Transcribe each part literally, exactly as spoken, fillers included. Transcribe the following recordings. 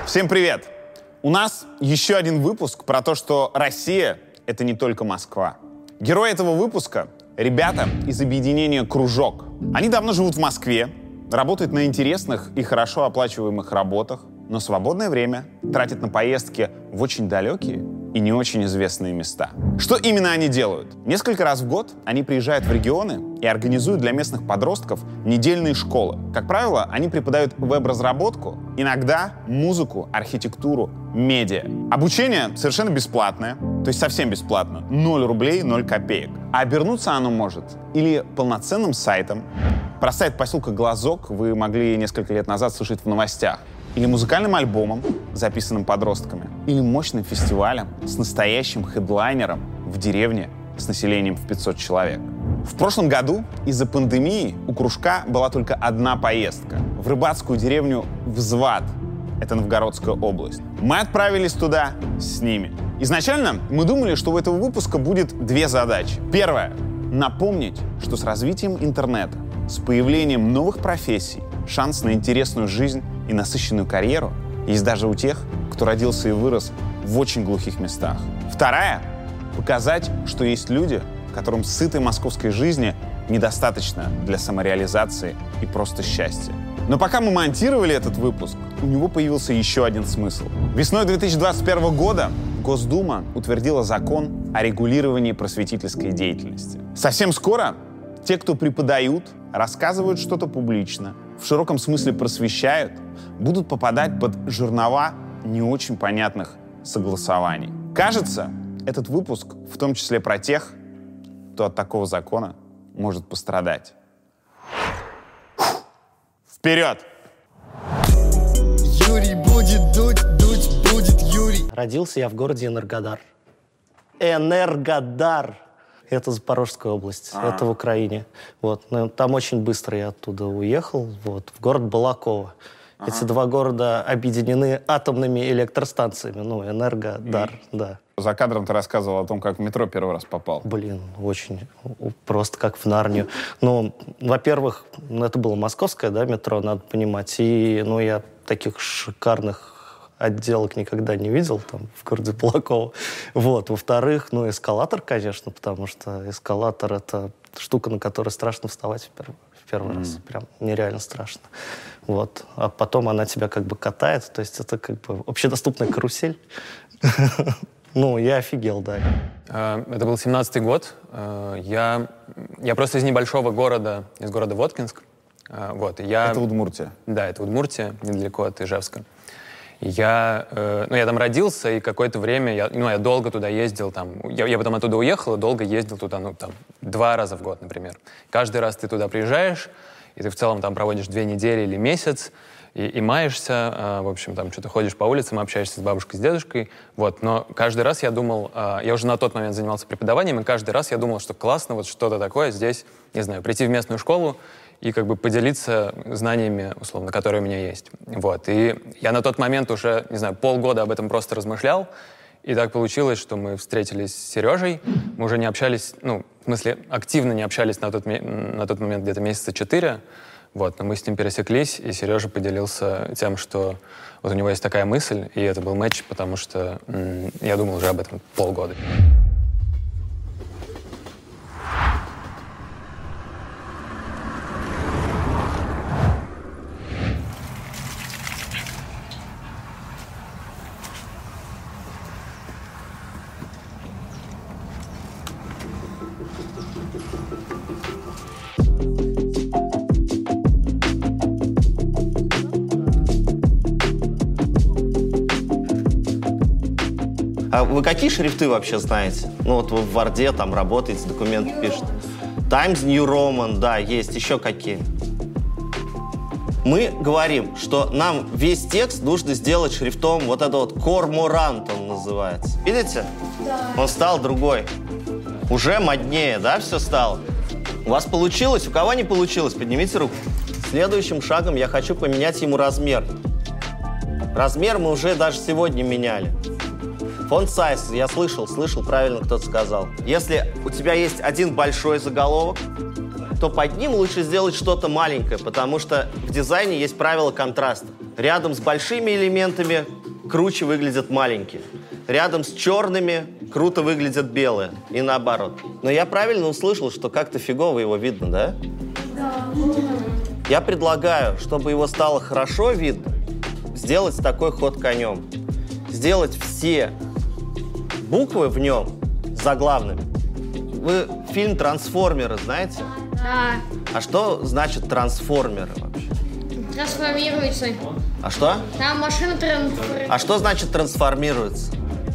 Всем привет! У нас еще один выпуск про то, что Россия — это не только Москва. Герои этого выпуска — ребята из объединения «Кружок». Они давно живут в Москве, работают на интересных и хорошо оплачиваемых работах, но свободное время тратят на поездки в очень далекие и не очень известные места. Что именно они делают? Несколько раз в год они приезжают в регионы и организуют для местных подростков недельные школы. Как правило, они преподают веб-разработку, иногда музыку, архитектуру, медиа. Обучение совершенно бесплатное, то есть совсем бесплатно. ноль рублей, ноль копеек. А обернуться оно может или полноценным сайтом. Про сайт поселка Глазок вы могли несколько лет назад слышать в новостях. Или музыкальным альбомом, записанным подростками. Или мощным фестивалем с настоящим хедлайнером в деревне с населением в пятьсот человек. В прошлом году из-за пандемии у кружка была только одна поездка в рыбацкую деревню Взват. Это Новгородская область. Мы отправились туда с ними. Изначально мы думали, что у этого выпуска будет две задачи. Первая — напомнить, что с развитием интернета, с появлением новых профессий, шанс на интересную жизнь и насыщенную карьеру есть даже у тех, кто родился и вырос в очень глухих местах. Вторая — показать, что есть люди, которым сытой московской жизни недостаточно для самореализации и просто счастья. Но пока мы монтировали этот выпуск, у него появился еще один смысл. Весной две тысячи двадцать первого года Госдума утвердила закон о регулировании просветительской деятельности. Совсем скоро те, кто преподают, рассказывают что-то публично, в широком смысле просвещают, будут попадать под жернова не очень понятных согласований. Кажется, этот выпуск в том числе про тех, кто от такого закона может пострадать. Вперед! Юрий будет дуть, дуть будет Юрий. Родился я в городе Энергодар. Энергодар. Это Запорожская область, А-а-а. это в Украине. Вот. Но там очень быстро я оттуда уехал, вот, в город Балаково. Ага. Эти два города объединены атомными электростанциями. Ну, Энергодар, И... да. За кадром ты рассказывал о том, как в метро первый раз попал. Блин, очень просто как в Нарнию. Ну, во-первых, это было московское, да, метро, надо понимать. И, ну, я таких шикарных отделок никогда не видел там в городе Балаково. Вот. Во-вторых, ну, эскалатор, конечно, потому что эскалатор — это штука, на которой страшно вставать в первый, в первый mm. раз. Прям нереально страшно. Вот. А потом она тебя как бы катает, то есть это как бы общедоступная карусель. Ну, я офигел, да. Это был семнадцатый год. Я, я просто из небольшого города, из города Воткинск. Вот, я... Это Удмуртия? Да, это Удмуртия, недалеко от Ижевска. Я, э, ну, я там родился, и какое-то время, я, ну, я долго туда ездил, там, я, я потом оттуда уехал, и долго ездил туда, ну, там, два раза в год, например. Каждый раз ты туда приезжаешь, и ты в целом там проводишь две недели или месяц, и, и маешься, э, в общем, там, что-то ходишь по улицам, общаешься с бабушкой, с дедушкой, вот. Но каждый раз я думал, э, я уже на тот момент занимался преподаванием, и каждый раз я думал, что классно вот что-то такое здесь, не знаю, прийти в местную школу, и как бы поделиться знаниями, условно, которые у меня есть. Вот. И я на тот момент уже, не знаю, полгода об этом просто размышлял, и так получилось, что мы встретились с Сережей, мы уже не общались, ну, в смысле, активно не общались на тот, на тот момент где-то месяца четыре, вот, но мы с ним пересеклись, и Сережа поделился тем, что вот у него есть такая мысль, и это был матч, потому что м- я думал уже об этом полгода. А вы какие шрифты вообще знаете? Ну вот вы в Word там работаете, документы пишете. Times New Roman, да, есть. Еще какие? Мы говорим, что нам весь текст нужно сделать шрифтом вот это вот Cormorant он называется. Видите? Да. Он стал другой. Уже моднее, да, все стало? У вас получилось? У кого не получилось? Поднимите руку. Следующим шагом я хочу поменять ему размер. Размер мы уже даже сегодня меняли. Font size, я слышал, слышал, правильно кто-то сказал. Если у тебя есть один большой заголовок, то под ним лучше сделать что-то маленькое, потому что в дизайне есть правило контраста. Рядом с большими элементами круче выглядят маленькие. Рядом с черными круто выглядят белые. И наоборот. Но я правильно услышал, что как-то фигово его видно, да? Да. Я предлагаю, чтобы его стало хорошо видно, сделать такой ход конем. Сделать все буквы в нем заглавными. Вы фильм «Трансформеры» знаете? Да. А что значит «трансформеры» вообще? Трансформируется. А что? Там машина трансформируется. А что значит «трансформируется»?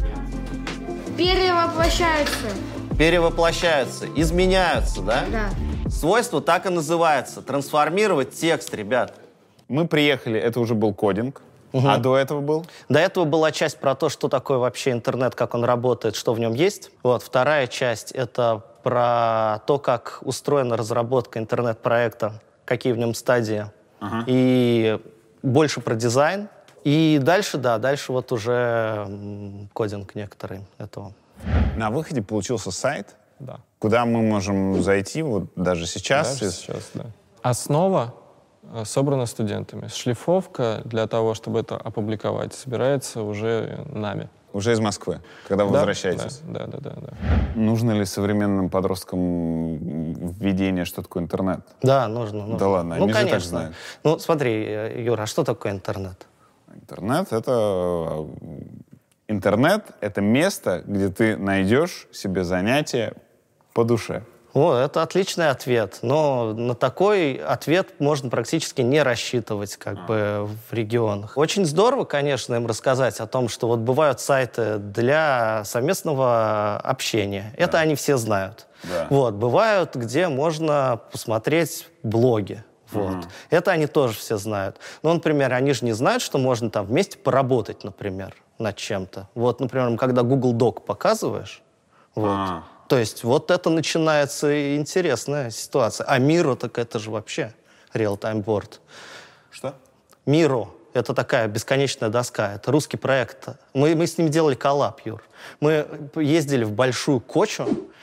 Перевоплощаются. Перевоплощаются, изменяются, да? Да. Свойство так и называется. Трансформировать текст, ребят. Мы приехали, это уже был кодинг. А до этого был? До этого была часть про то, что такое вообще интернет, как он работает, что в нем есть. Вот. Вторая часть — это про то, как устроена разработка интернет-проекта, какие в нем стадии. Ага. И больше про дизайн. И дальше, да, дальше вот уже м, кодинг некоторый этого. На выходе получился сайт, Да. куда мы можем зайти вот даже сейчас. Даже сейчас, да. Основа э, собрана студентами. Шлифовка для того, чтобы это опубликовать, собирается уже нами. Уже из Москвы, когда вы Да, возвращаетесь. Да, да, да, да, да. Нужно ли современным подросткам введение, что такое интернет? Да, нужно. нужно. Да ладно, ну, они же так конечно. знают. Ну, смотри, э, Юра, а что такое интернет? Интернет — это... Интернет — это место, где ты найдешь себе занятие по душе. О, это отличный ответ. Но на такой ответ можно практически не рассчитывать как бы в регионах. Очень здорово, конечно, им рассказать о том, что вот бывают сайты для совместного общения. Это Да. они все знают. Да. Вот. Бывают, где можно посмотреть блоги. Вот. Мгм. Это они тоже все знают. Ну, например, они же не знают, что можно там вместе поработать, например, над чем-то. Вот, например, когда Google Doc показываешь, вот, А. то есть вот это начинается интересная ситуация. А Miro, так это же вообще real-time board. Что? Miro — это такая бесконечная доска. Это русский проект. Мы, мы с ним делали коллаб, Юр. Мы ездили в Большую Кочу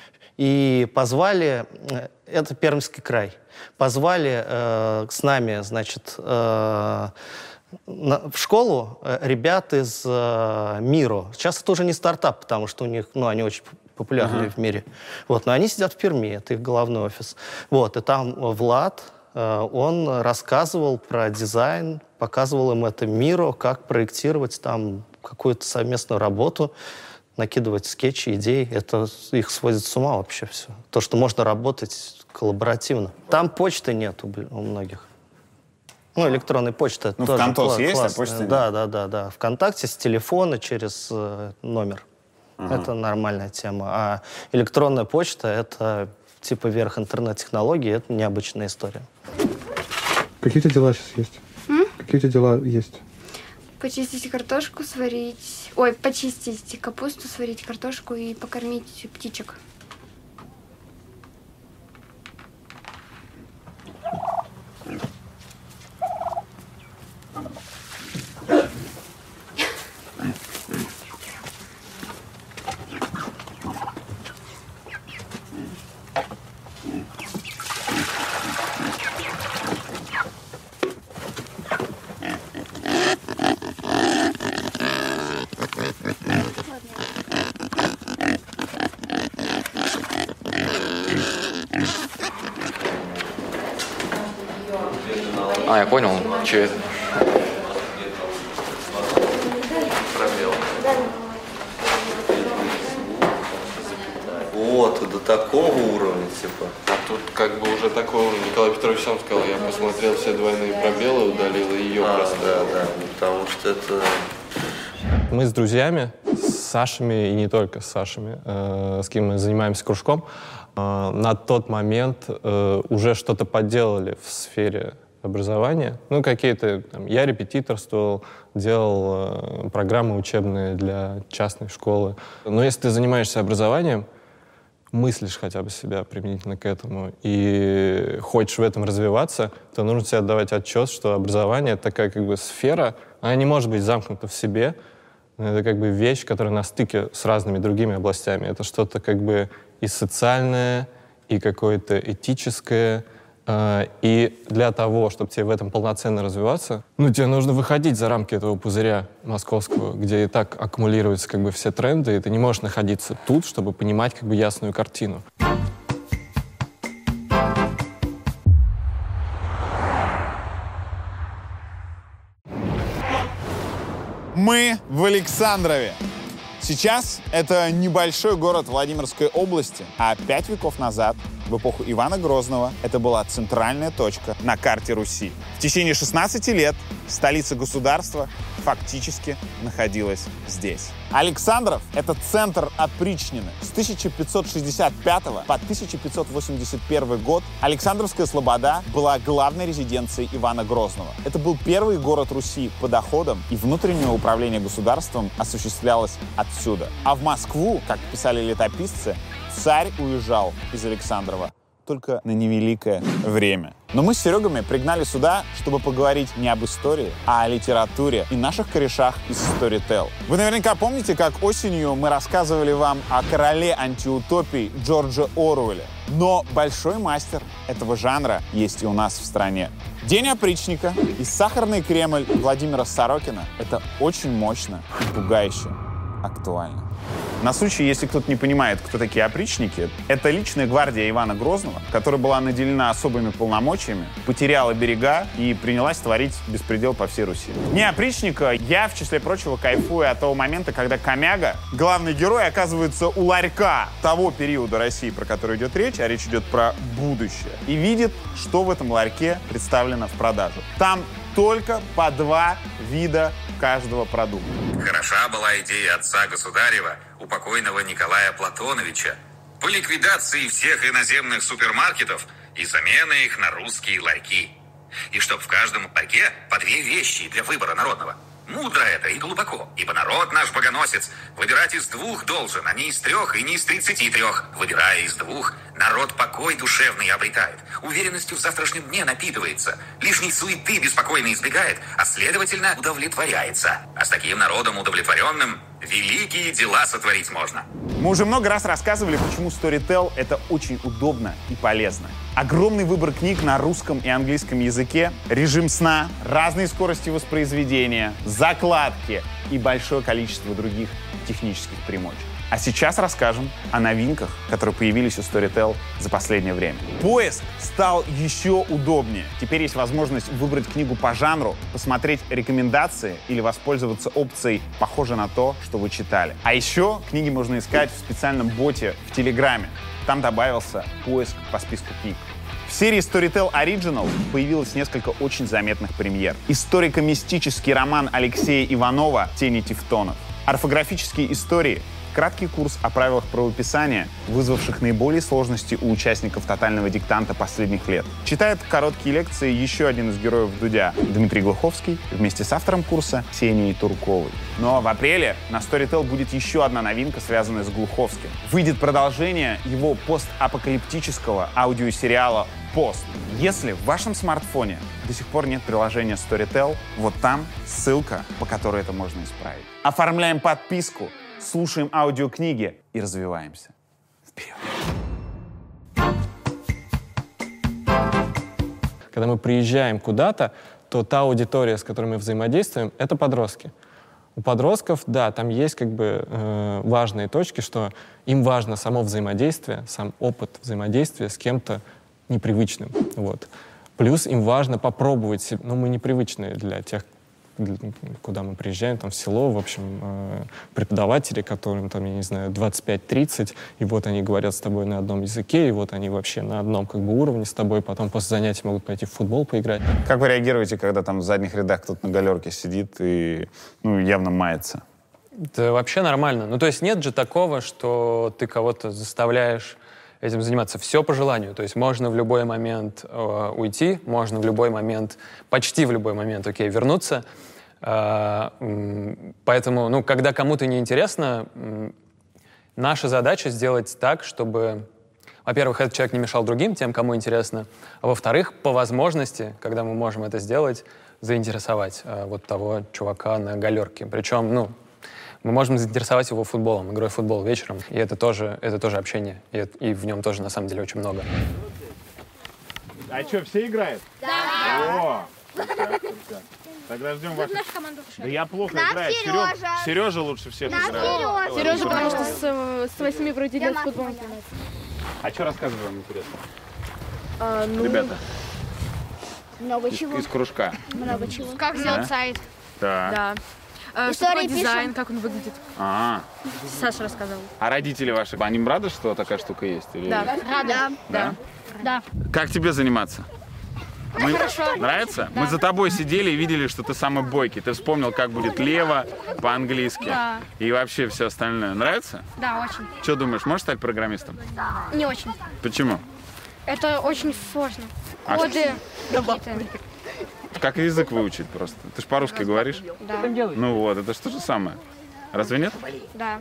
и позвали... э, Это Пермский край. Позвали э, с нами, значит, э, на, в школу э, ребят из э, Miro. Сейчас это уже не стартап, потому что у них, ну, они очень популярны Ага. в мире. Вот, но они сидят в Перми, это их головной офис. Вот, и там Влад, э, он рассказывал про дизайн, показывал им это Miro, как проектировать там какую-то совместную работу, накидывать скетчи, идеи. Это их сводит с ума вообще все. То, что можно работать коллаборативно. Там почты нет у, бл- у многих. Ну, электронной почты. Ну, тоже ВКонтакте кла- есть, а классная. почты нет? Да, да, да, да. ВКонтакте с телефона через э, номер. Это нормальная тема. А электронная почта — это типа верх интернет-технологий, это необычная история. Какие у тебя дела сейчас есть? Какие у тебя дела есть? Почистить картошку, сварить... Ой, почистить капусту, сварить картошку и покормить птичек. А, я понял, что это? Вот, и до такого уровня, типа. А тут как бы уже такой уровень. Николай Петрович сам сказал, я посмотрел все двойные пробелы, удалил и ее А, просто. да, да, потому что это... Мы с друзьями, с Сашами и не только с Сашами, э, с кем мы занимаемся кружком, э, на тот момент э, уже что-то поделали в сфере образования. Ну, какие-то... Там, я репетиторствовал, делал э, программы учебные для частной школы. Но если ты занимаешься образованием, мыслишь хотя бы себя применительно к этому и хочешь в этом развиваться, то нужно себе отдавать отчет, что образование — это такая как бы сфера, она не может быть замкнута в себе, но это как бы вещь, которая на стыке с разными другими областями. Это что-то как бы и социальное, и какое-то этическое, Э, И для того, чтобы тебе в этом полноценно развиваться, ну, тебе нужно выходить за рамки этого пузыря московского, где и так аккумулируются как бы все тренды, и ты не можешь находиться тут, чтобы понимать как бы ясную картину. Мы в Александрове. Сейчас это небольшой город Владимирской области, а пять веков назад, в эпоху Ивана Грозного, это была центральная точка на карте Руси. В течение шестнадцати лет столица государства фактически находилась здесь. Александров — это центр опричнины. С тысяча пятьсот шестьдесят пятого по тысяча пятьсот восемьдесят первый год Александровская слобода была главной резиденцией Ивана Грозного. Это был первый город Руси по доходам, и внутреннее управление государством осуществлялось отсюда. А в Москву, как писали летописцы, царь уезжал из Александрова только на невеликое время. Но мы с Серегами пригнали сюда, чтобы поговорить не об истории, а о литературе и наших корешах из Storytel. Вы наверняка помните, как осенью мы рассказывали вам о короле антиутопий Джорджа Оруэлля. Но большой мастер этого жанра есть и у нас в стране. «День опричника» и «Сахарный Кремль» Владимира Сорокина — это очень мощно и пугающе актуально. На случай, если кто-то не понимает, кто такие опричники, это личная гвардия Ивана Грозного, которая была наделена особыми полномочиями, потеряла берега и принялась творить беспредел по всей Руси. Не опричника, я, в числе прочего, кайфую от того момента, когда Комяга, главный герой, оказывается у ларька того периода России, про который идет речь, а речь идет про будущее, и видит, что в этом ларьке представлено в продажу. Там только по два вида каждого продукта. Хороша была идея отца государева, у покойного Николая Платоновича, по ликвидации всех иноземных супермаркетов и замены их на русские ларьки. И чтоб в каждом ларьке по две вещи для выбора народного. Мудро это и глубоко, ибо народ наш богоносец выбирать из двух должен, а не из трех и не из тридцати трех. Выбирая из двух, народ покой душевный обретает, уверенностью в завтрашнем дне напитывается, лишней суеты беспокойно избегает, а следовательно удовлетворяется. А с таким народом удовлетворенным великие дела сотворить можно. Мы уже много раз рассказывали, почему Storytel — это очень удобно и полезно. Огромный выбор книг на русском и английском языке, режим сна, разные скорости воспроизведения, закладки и большое количество других технических примочек. А сейчас расскажем о новинках, которые появились у Storytel за последнее время. Поиск стал еще удобнее. Теперь есть возможность выбрать книгу по жанру, посмотреть рекомендации или воспользоваться опцией «Похоже на то, что вы читали». А еще книги можно искать в специальном боте в Телеграме. Там добавился поиск по списку книг. В серии Storytel Original появилось несколько очень заметных премьер. Историко-мистический роман Алексея Иванова «Тени тевтонов», орфографические истории, краткий курс о правилах правописания, вызвавших наиболее сложности у участников тотального диктанта последних лет. Читает короткие лекции еще один из героев Дудя, Дмитрий Глуховский, вместе с автором курса Ксенией Турковой. Но в апреле на Storytel будет еще одна новинка, связанная с Глуховским. Выйдет продолжение его постапокалиптического аудиосериала «Пост». Если в вашем смартфоне до сих пор нет приложения Storytel, вот там ссылка, по которой это можно исправить. Оформляем подписку, слушаем аудиокниги и развиваемся. Вперед! Когда мы приезжаем куда-то, то та аудитория, с которой мы взаимодействуем, это подростки. У подростков, да, там есть как бы э, важные точки, что им важно само взаимодействие, сам опыт взаимодействия с кем-то непривычным. Вот. Плюс им важно попробовать себя. Ну, мы непривычные для тех, куда мы приезжаем, там, в село, в общем, э, преподаватели, которым, там, я не знаю, двадцать пять тридцать, и вот они говорят с тобой на одном языке, и вот они вообще на одном, как бы, уровне с тобой, потом после занятий могут пойти в футбол поиграть. Как вы реагируете, когда там в задних рядах кто-то на галерке сидит и, ну, явно мается? Это вообще нормально. Ну, то есть нет же такого, что ты кого-то заставляешь этим заниматься. Все по желанию. То есть можно в любой момент э, уйти, можно в любой момент, почти в любой момент, окей, вернуться. Э, э, поэтому, ну, когда кому-то неинтересно, э, наша задача сделать так, чтобы, во-первых, этот человек не мешал другим, тем, кому интересно, а во-вторых, по возможности, когда мы можем это сделать, заинтересовать э, вот того чувака на галерке. Причем, ну, мы можем заинтересовать его футболом, игрой в футбол вечером. И это тоже, это тоже общение. И, и в нем тоже, на самом деле, очень много. А что, все играют? Да. О, тогда ждем ваших... Да я плохо играю. Сережа. Сережа лучше всех играет. Сережа, потому что с, с восьми вроде лет в футбол. А что рассказывать вам интересно? А, ну... Ребята. Много из, чего. Из кружка. Много чего. Как сделать Да? сайт? Да. Да. А, что такое дизайн, как он выглядит? А, Саша рассказал. а родители ваши, они рады, что такая штука есть? Или... Да. Рада. Да? Да. Как тебе заниматься? Мы... Хорошо. Нравится? Да. Мы за тобой сидели и видели, что ты самый бойкий. Ты вспомнил, как будет лево по-английски. Да. И вообще все остальное. Нравится? Да, очень. Что думаешь, можешь стать программистом? Не очень. Почему? Это очень сложно. А Коды какие-то. Как язык выучить просто? Ты ж по-русски говоришь? Да. Ну вот, это же то же самое. Разве нет? Да.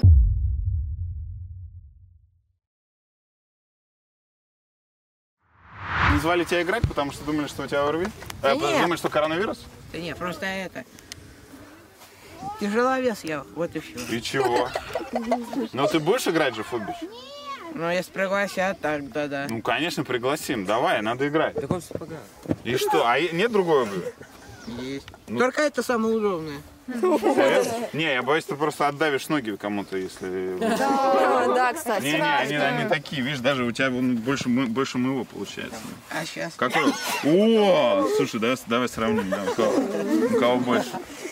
Не звали тебя играть, потому что думали, что у тебя ОРВИ? Да а, нет. Думаешь, что коронавирус? Да нет, просто это... Тяжеловес я, вот и все. И чего? Ну ты будешь играть же в футбол? Ну, если пригласят, тогда да. Ну, конечно, пригласим. Давай, надо играть. Так он в сапогах. И что? А нет другой обуви? Есть. Ну. Только это самое удобное. Серьезно? Не, я боюсь, ты просто отдавишь ноги кому-то, если... Да, да, кстати. Не, не, они, они такие, видишь, даже у тебя вон больше, мо- больше моего получается. А сейчас? Какой? О, слушай, давай, давай сравним, да, у, кого, у кого больше.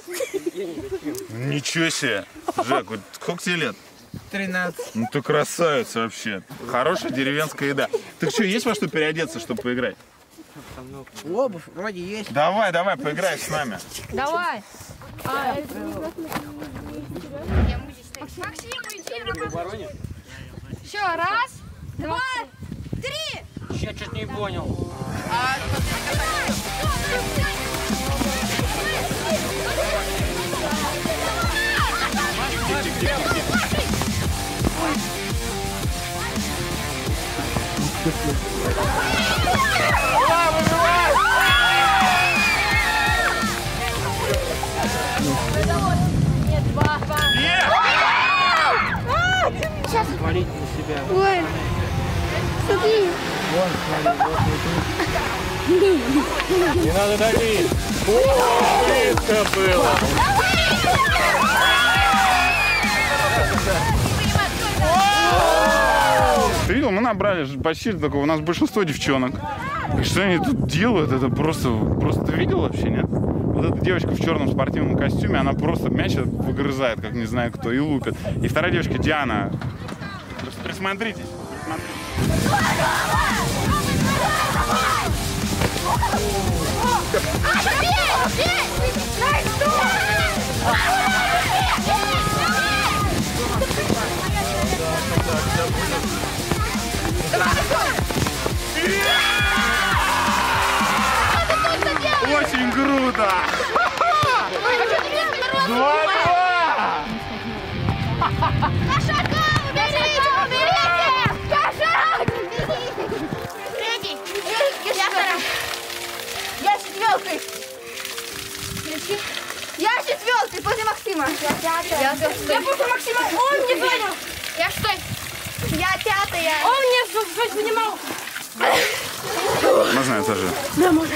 Ничего себе. Жак, вот сколько тебе лет? тринадцать. Ну ты красавец вообще. Хорошая деревенская еда. Ты что, есть во что переодеться, чтобы поиграть? Обувь вроде есть. Давай, давай, поиграй с нами. Давай. А, Все, раз, два, три. Я что-то не понял. Сейчас. Смотрите на себя. Ой, смотри. Вон, смотри, вот, Не надо давить. О, близко было. Ты видел, мы набрали почти такого, у нас большинство девчонок. И что они тут делают, это просто, просто ты видел вообще, нет? Вот эта девочка в черном спортивном костюме, она просто мяч выгрызает, как не знаю кто, и лупит. И вторая девочка, Диана. Просто присмотритесь. Очень круто! Два-два! Кошака, уберите, уберите! Кошак! Третий. Я второй. Я четвертый. Я четвертый, после Максима. Я пятая. Я, я после Максима. Он не понял. Я что? Я пятая. Он мне занимал. Можно я тоже? Да, можно.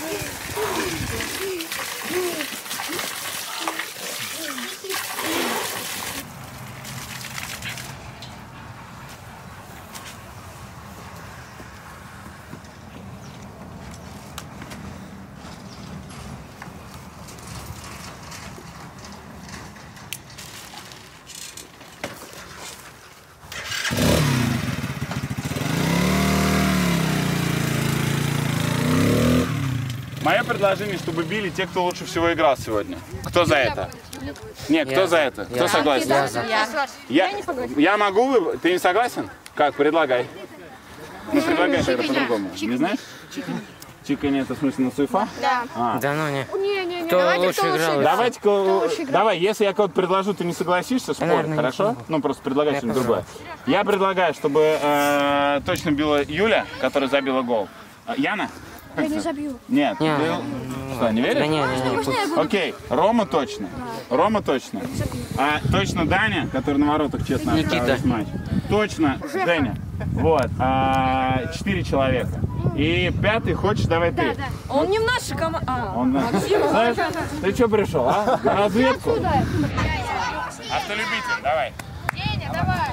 Мое предложение, чтобы били те, кто лучше всего играл сегодня. Кто за это? Нет, кто Я за за. это? Я Кто за. согласен? Я за. Я, я могу вы... Ты не согласен? Как? Предлагай. Ну, предлагай тогда по-другому. Не знаешь? Чикани это в смысле на суефа? Да. А. Да ну не. Не, не, не. Кто Давайте лучше кто лучше играл? играл. Давайте, Кто лучше играл? давай, если я кого-то предложу, ты не согласишься, спорь, наверное, не хорошо? смогу. Ну, просто предлагай Я что-нибудь другое. Я предлагаю, чтобы э, точно била Юля, которая забила гол. А, Яна? Я не забью. Нет. Не. Ты- Что, не веришь? Да не, не, не. Можно я буду? Окей, Рома точно. Рома точно. А точно Даня, который на воротах честно Никита. отправил весь матч. Точно Женя. Вот. А, четыре человека. И пятый хочешь, давай ты. Да, да. Он не в нашей команде. А, Он на- Максим. Знаешь, ты что пришел, а? На разведку? Отсюда. Автолюбитель, давай. Деня, давай.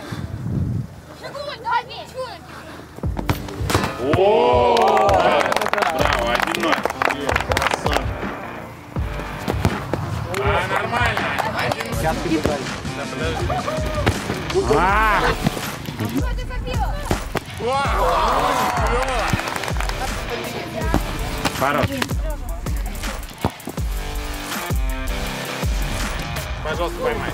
О, браво, один ноль. А, нормально. Один ноль. А! Хорош. Пожалуйста, поймай.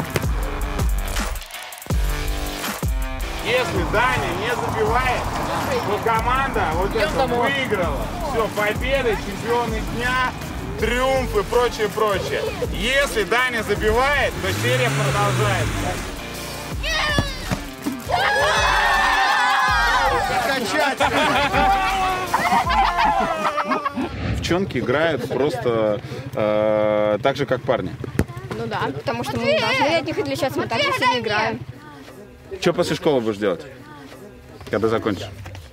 Если Даня не забивает, то команда вот это выиграла. Все, победы, чемпионы дня, триумф и прочее, прочее. Если Даня забивает, то серия продолжается. Девчонки играют просто э, так же, как парни. Ну да, потому что мы не должны от них отличаться, мы так же сильно играем. Что после школы будешь делать, когда закончишь?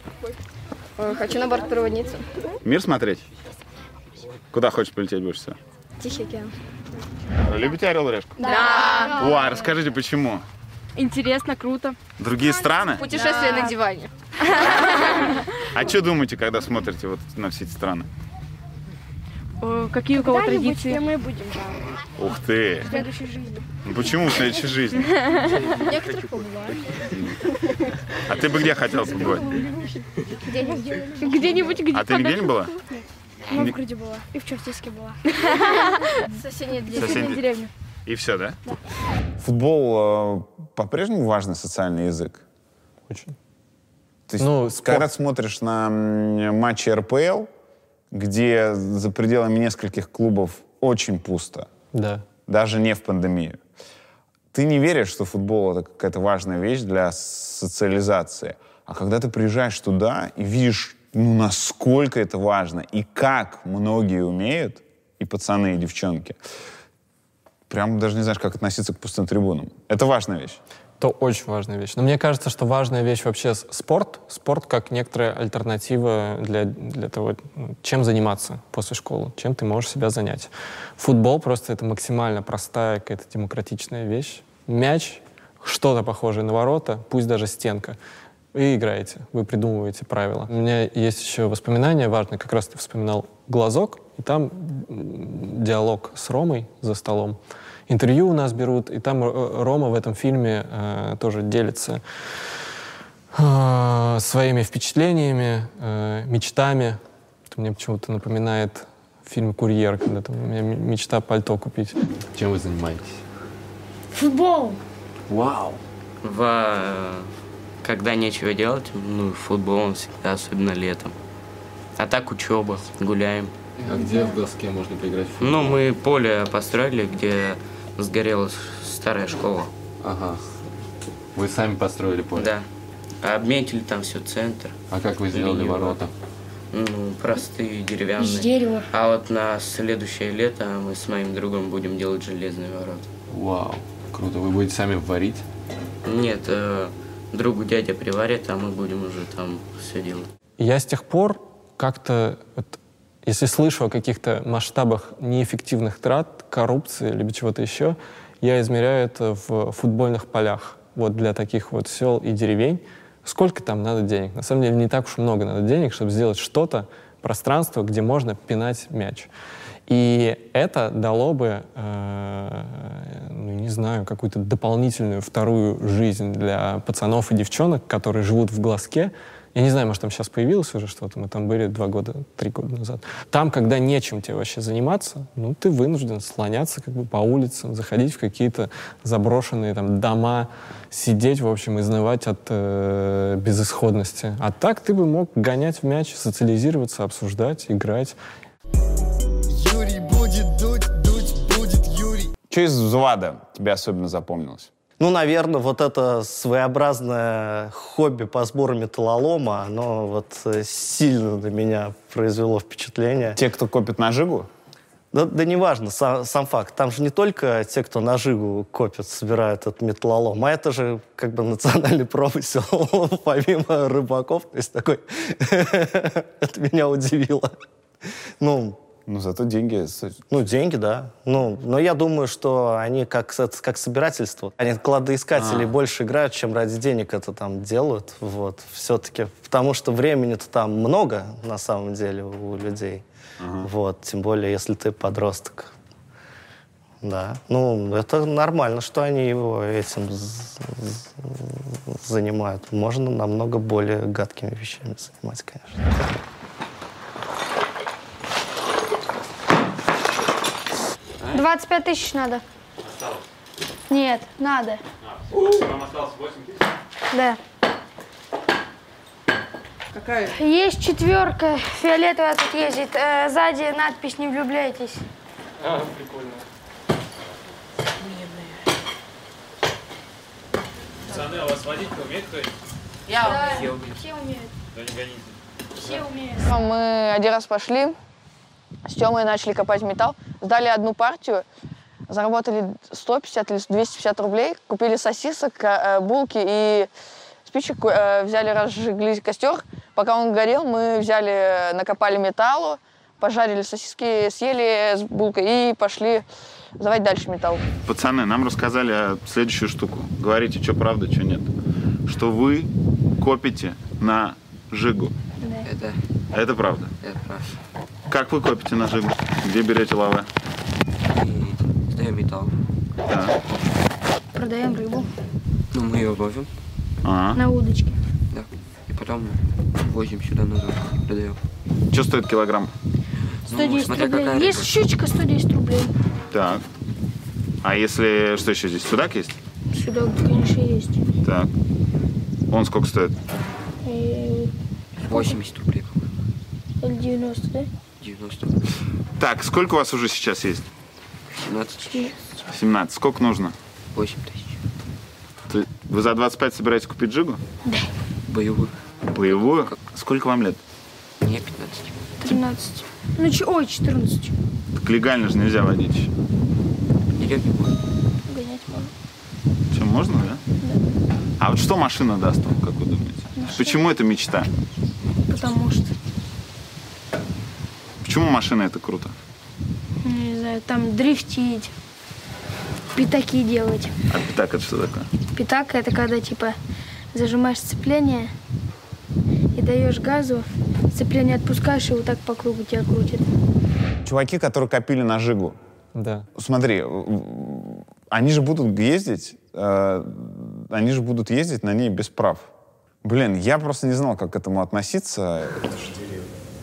Ой, хочу на бортпроводницу. Мир смотреть? Куда хочешь полететь больше всего? Тихий океан. Любите «Орел и решку»? Да. О, а расскажите, почему? Интересно, круто. Другие страны? Путешествие на диване. А что думаете, когда смотрите вот на все эти страны? Э, Какие у кого традиции? мы будем, да. Ух ты! В следующей жизни. Ну почему в следующей жизни? Некоторых побываем. А ты бы где хотел побывать? Где-нибудь. Где-нибудь, где А ты нигде не была? В Новгороде была. И в Чертиске была. Соседняя Соседняя деревня. И все, да? Футбол э, по-прежнему важный социальный язык? Очень. То есть, Ну, когда ты смотришь на м, матчи эр пэ эл, где за пределами нескольких клубов очень пусто, Да. даже не в пандемию, ты не веришь, что футбол — это какая-то важная вещь для социализации. А когда ты приезжаешь туда и видишь, ну, насколько это важно, и как многие умеют, и пацаны, и девчонки, прям даже не знаешь, как относиться к пустым трибунам. Это важная вещь. Это очень важная вещь. Но мне кажется, что важная вещь вообще с- спорт. Спорт как некоторая альтернатива для, для того, ну, чем заниматься после школы, чем ты можешь себя занять. Футбол просто это максимально простая какая-то демократичная вещь. Мяч, что-то похожее на ворота, пусть даже стенка. Вы играете, вы придумываете правила. У меня есть еще воспоминания важные, как раз ты вспоминал «Глазок», и там м, диалог с Ромой за столом. Интервью у нас берут, и там э, Рома в этом фильме э, тоже делится э, своими впечатлениями, э, мечтами. Это мне почему-то напоминает фильм «Курьер», когда там у меня м- мечта пальто купить. Чем вы занимаетесь? Футбол. Вау! В, э, когда нечего делать, ну, футбол всегда, особенно летом. А так учеба, гуляем. А где в Глазке можно поиграть в футбол? Ну, мы поле построили, где сгорела старая школа. Ага. Вы сами построили поле? Да. А обметили там все, центр. А как вы сделали Линию. ворота? Ну, простые, деревянные. Из дерева. А вот на следующее лето мы с моим другом будем делать железные ворота. Вау, круто. Вы будете сами варить? Нет, э, другу дядя приварит, а мы будем уже там все делать. Я с тех пор как-то, вот, если слышу о каких-то масштабах неэффективных трат, коррупции, либо чего-то еще, я измеряю это в футбольных полях. Вот для таких вот сел и деревень. Сколько там надо денег? На самом деле не так уж много надо денег, чтобы сделать что-то, пространство, где можно пинать мяч. И это дало бы, э, ну, не знаю, какую-то дополнительную вторую жизнь для пацанов и девчонок, которые живут в Глазке. Я не знаю, может, там сейчас появилось уже что-то. Мы там были два года, три года назад. Там, когда нечем тебе вообще заниматься, ну, ты вынужден слоняться как бы по улицам, заходить в какие-то заброшенные там дома, сидеть, в общем, изнывать от э, безысходности. А так ты бы мог гонять в мяч, социализироваться, обсуждать, играть. Юрий будет дуть, дуть будет Юрий. Что из взвода тебе особенно запомнилось? Ну, наверное, вот это своеобразное хобби по сбору металлолома, оно вот э, сильно на меня произвело впечатление. Те, кто копит на жигу? Да, да неважно, сам, сам факт. Там же не только те, кто на жигу копят, собирают этот металлолом, а это же как бы национальный промысел, помимо рыбаков. То есть такой... Это меня удивило. Ну, ну, зато деньги... Ну, деньги, да. Ну, но я думаю, что они как, как собирательство. Они кладоискатели а. больше играют, чем ради денег это там делают. Вот, все-таки. Потому что времени-то там много, на самом деле, у людей. Ага. Вот, тем более, если ты подросток. Да. Ну, это нормально, что они его этим занимают. Можно намного более гадкими вещами занимать, конечно. двадцать пять тысяч надо. Осталось? Нет, надо. А, вам осталось восемь тысяч? Да. Какая? Есть четверка, фиолетовая тут ездит. Э, сзади надпись «Не влюбляйтесь». А, прикольно. Пацаны, а у вас водить умеет кто-нибудь? Я да, умею. Все умеют. Да не гоните. Все умеют. Мы один раз пошли, с Тёмой начали копать металл, сдали одну партию, заработали сто пятьдесят или двести пятьдесят рублей, купили сосисок, булки и спичек, взяли, разжигли костер. Пока он горел, мы взяли, накопали металлу, пожарили сосиски, съели с булкой и пошли сдавать дальше металл. Пацаны, нам рассказали следующую штуку. Говорите, что правда, что нет. Что вы копите на жигу. Да. Это, Это правда? это правда. Как вы копите на жигу? Где берете лавы? И сдаем металл. Да. Продаем рыбу. Ну, мы ее ловим. А. На удочке. Да. И потом возим сюда назад и продаем. Что стоит килограмм? сто десять ну, рублей. какая Есть рыба. щучка, сто десять рублей. Так. А если... Что еще здесь? Судак есть? Судак, конечно, есть. Так. Он сколько стоит? И... восемьдесят рублей, по-моему. Или девяносто, да? девяносто. Так, сколько у вас уже сейчас есть? семнадцать. семнадцать. Сколько нужно? восемь тысяч. Ты, вы за двадцать пять собираетесь купить жигу? Да. Боевую. Боевую? Как? Сколько вам лет? Мне пятнадцать. тринадцать. Ну, ч... ой, четырнадцать. Так легально же нельзя водить еще. Деревню можно. Гонять можно. Чем, можно, да? Да. А вот что машина даст вам, как вы думаете? Машина. Почему это мечта? Потому что, Почему машина это круто? не знаю, там дрифтить, пятаки делать. А пятак это что такое? Пятак — это когда, типа, зажимаешь сцепление и даешь газу, сцепление отпускаешь, и вот так по кругу тебя крутит. Чуваки, которые копили на жигу. Да. Смотри, они же будут ездить, э, они же будут ездить на ней без прав. Блин, я просто не знал, как к этому относиться. Это же деревня.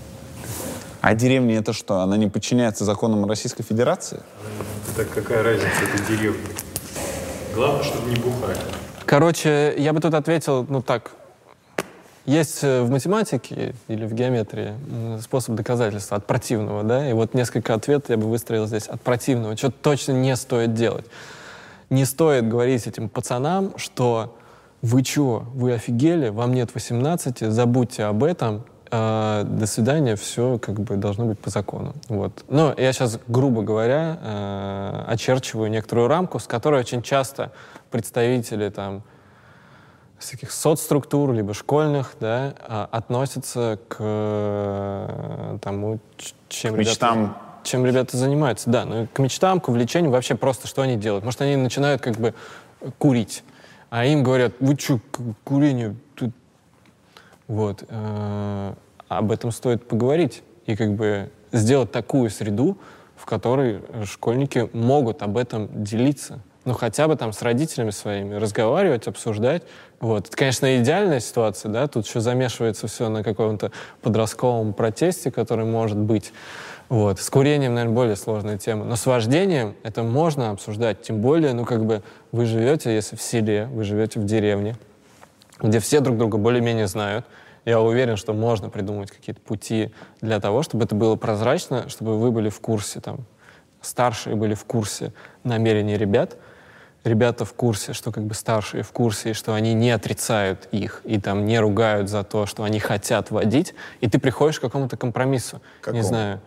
А деревня это что? Она не подчиняется законам Российской Федерации? Так какая разница, это деревня. Главное, чтобы не бухали. Короче, я бы тут ответил, ну так, есть в математике или в геометрии способ доказательства от противного, да, и вот несколько ответов я бы выстроил здесь от противного, что точно не стоит делать. Не стоит говорить этим пацанам, что вы чё, вы офигели, вам нет восемнадцати, забудьте об этом, э, до свидания, все как бы должно быть по закону. Вот. Но я сейчас, грубо говоря, э, очерчиваю некоторую рамку, с которой очень часто представители там всяких соцструктур, либо школьных, да, относятся к э, тому, чем, к мечтам. Ребята, чем ребята занимаются. Да, ну, к мечтам, к увлечению, вообще просто что они делают. Может, они начинают как бы курить, а им говорят, вы что, курение тут... Вот. Э, об этом стоит поговорить и как бы сделать такую среду, в которой школьники могут об этом делиться. Ну, хотя бы там с родителями своими разговаривать, обсуждать. Вот. Это, конечно, идеальная ситуация, да, тут еще замешивается все на каком-то подростковом протесте, который может быть. Вот. С курением, наверное, более сложная тема. Но с вождением это можно обсуждать. Тем более, ну, как бы вы живете, если в селе, вы живете в деревне, где все друг друга более-менее знают. Я уверен, что можно придумать какие-то пути для того, чтобы это было прозрачно, чтобы вы были в курсе, там, старшие были в курсе намерений ребят, ребята в курсе, что как бы старшие в курсе, и что они не отрицают их, и там не ругают за то, что они хотят водить, и ты приходишь к какому-то компромиссу. Какому? Не знаю.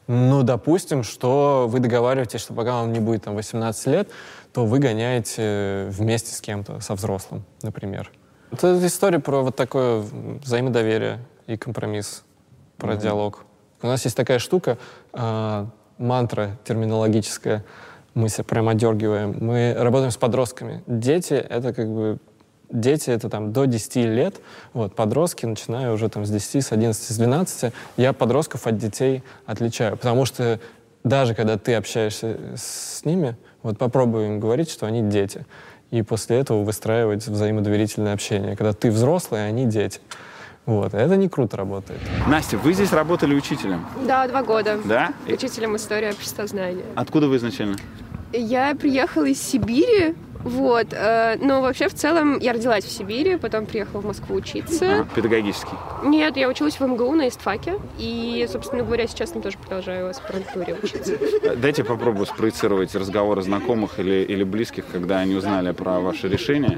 Ну, допустим, что вы договариваетесь, что пока вам не будет там восемнадцать лет, то вы гоняете вместе с кем-то, со взрослым, например. Это история про вот такое взаимодоверие и компромисс, про mm-hmm. диалог. У нас есть такая штука, э, мантра терминологическая, мы себя прям одергиваем. Мы работаем с подростками. Дети — это как бы... Дети — это там до десяти лет, вот, подростки, начиная уже там с десяти, с одиннадцати, с двенадцати, я подростков от детей отличаю, потому что даже когда ты общаешься с ними, вот попробуй им говорить, что они дети, и после этого выстраивать взаимодоверительное общение, когда ты взрослый, а они дети. Вот, это не круто работает. Настя, вы здесь работали учителем? Да, два года. Да? Учителем истории обществознания. Откуда вы изначально? Я приехала из Сибири, вот, э, но вообще в целом я родилась в Сибири, потом приехала в Москву учиться. А, педагогический? Нет, я училась в МГУ на ИСТФАКе, и, собственно говоря, сейчас я тоже продолжаю в аспирантуре учиться. Дайте попробую спроецировать разговоры знакомых или, или близких, когда они узнали про ваше решение.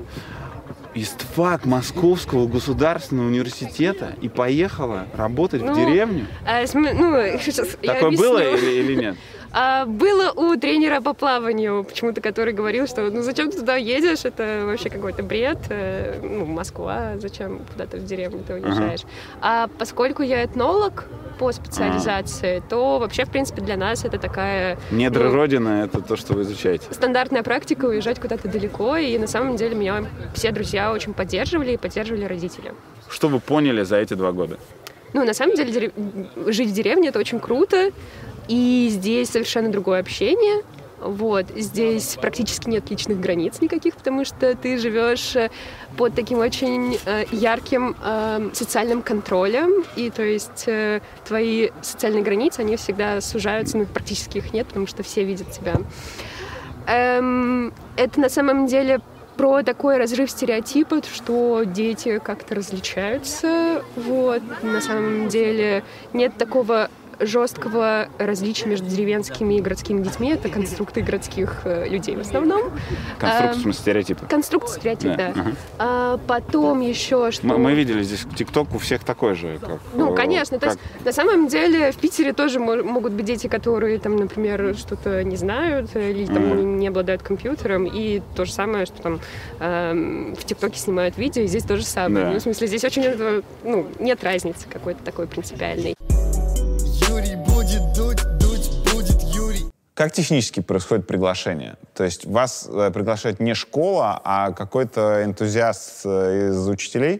ИСТФАК Московского государственного университета и поехала работать ну, в деревню? А, см... ну, сейчас Такое я было или, или нет? А, было у тренера по плаванию, почему-то, который говорил, что ну зачем ты туда едешь, это вообще какой-то бред, ну, Москва, зачем куда-то в деревню ты уезжаешь. Ага. А поскольку я этнолог по специализации, ага. то вообще, в принципе, для нас это такая... Недра ну, Родины — это то, что вы изучаете? Стандартная практика — уезжать куда-то далеко, и на самом деле меня все друзья очень поддерживали и поддерживали родители. Что вы поняли за эти два года? Ну, на самом деле, дерев... жить в деревне — это очень круто, и здесь совершенно другое общение. Вот. Здесь практически нет личных границ никаких, потому что ты живешь под таким очень э, ярким э, социальным контролем, и то есть э, твои социальные границы, они всегда сужаются, но практически их нет, потому что все видят тебя. Эм, это на самом деле про такой разрыв стереотипов, что дети как-то различаются. Вот. На самом деле нет такого жесткого различия между деревенскими и городскими детьми. Это конструкты городских э, людей в основном. Конструкт, в смысле, стереотипы? Конструкт, стереотип, да. да. Ага. А, потом еще что... Мы, мы видели здесь ТикТок у всех такой же. Как, ну, конечно. Как... То есть, на самом деле, в Питере тоже могут быть дети, которые, там, например, что-то не знают или там, ага. не обладают компьютером. И то же самое, что там э, в ТикТоке снимают видео, и здесь то же самое. Да. Ну, в смысле, здесь очень... Ну, нет разницы какой-то такой принципиальной. Как технически происходит приглашение? То есть вас приглашает не школа, а какой-то энтузиаст из учителей?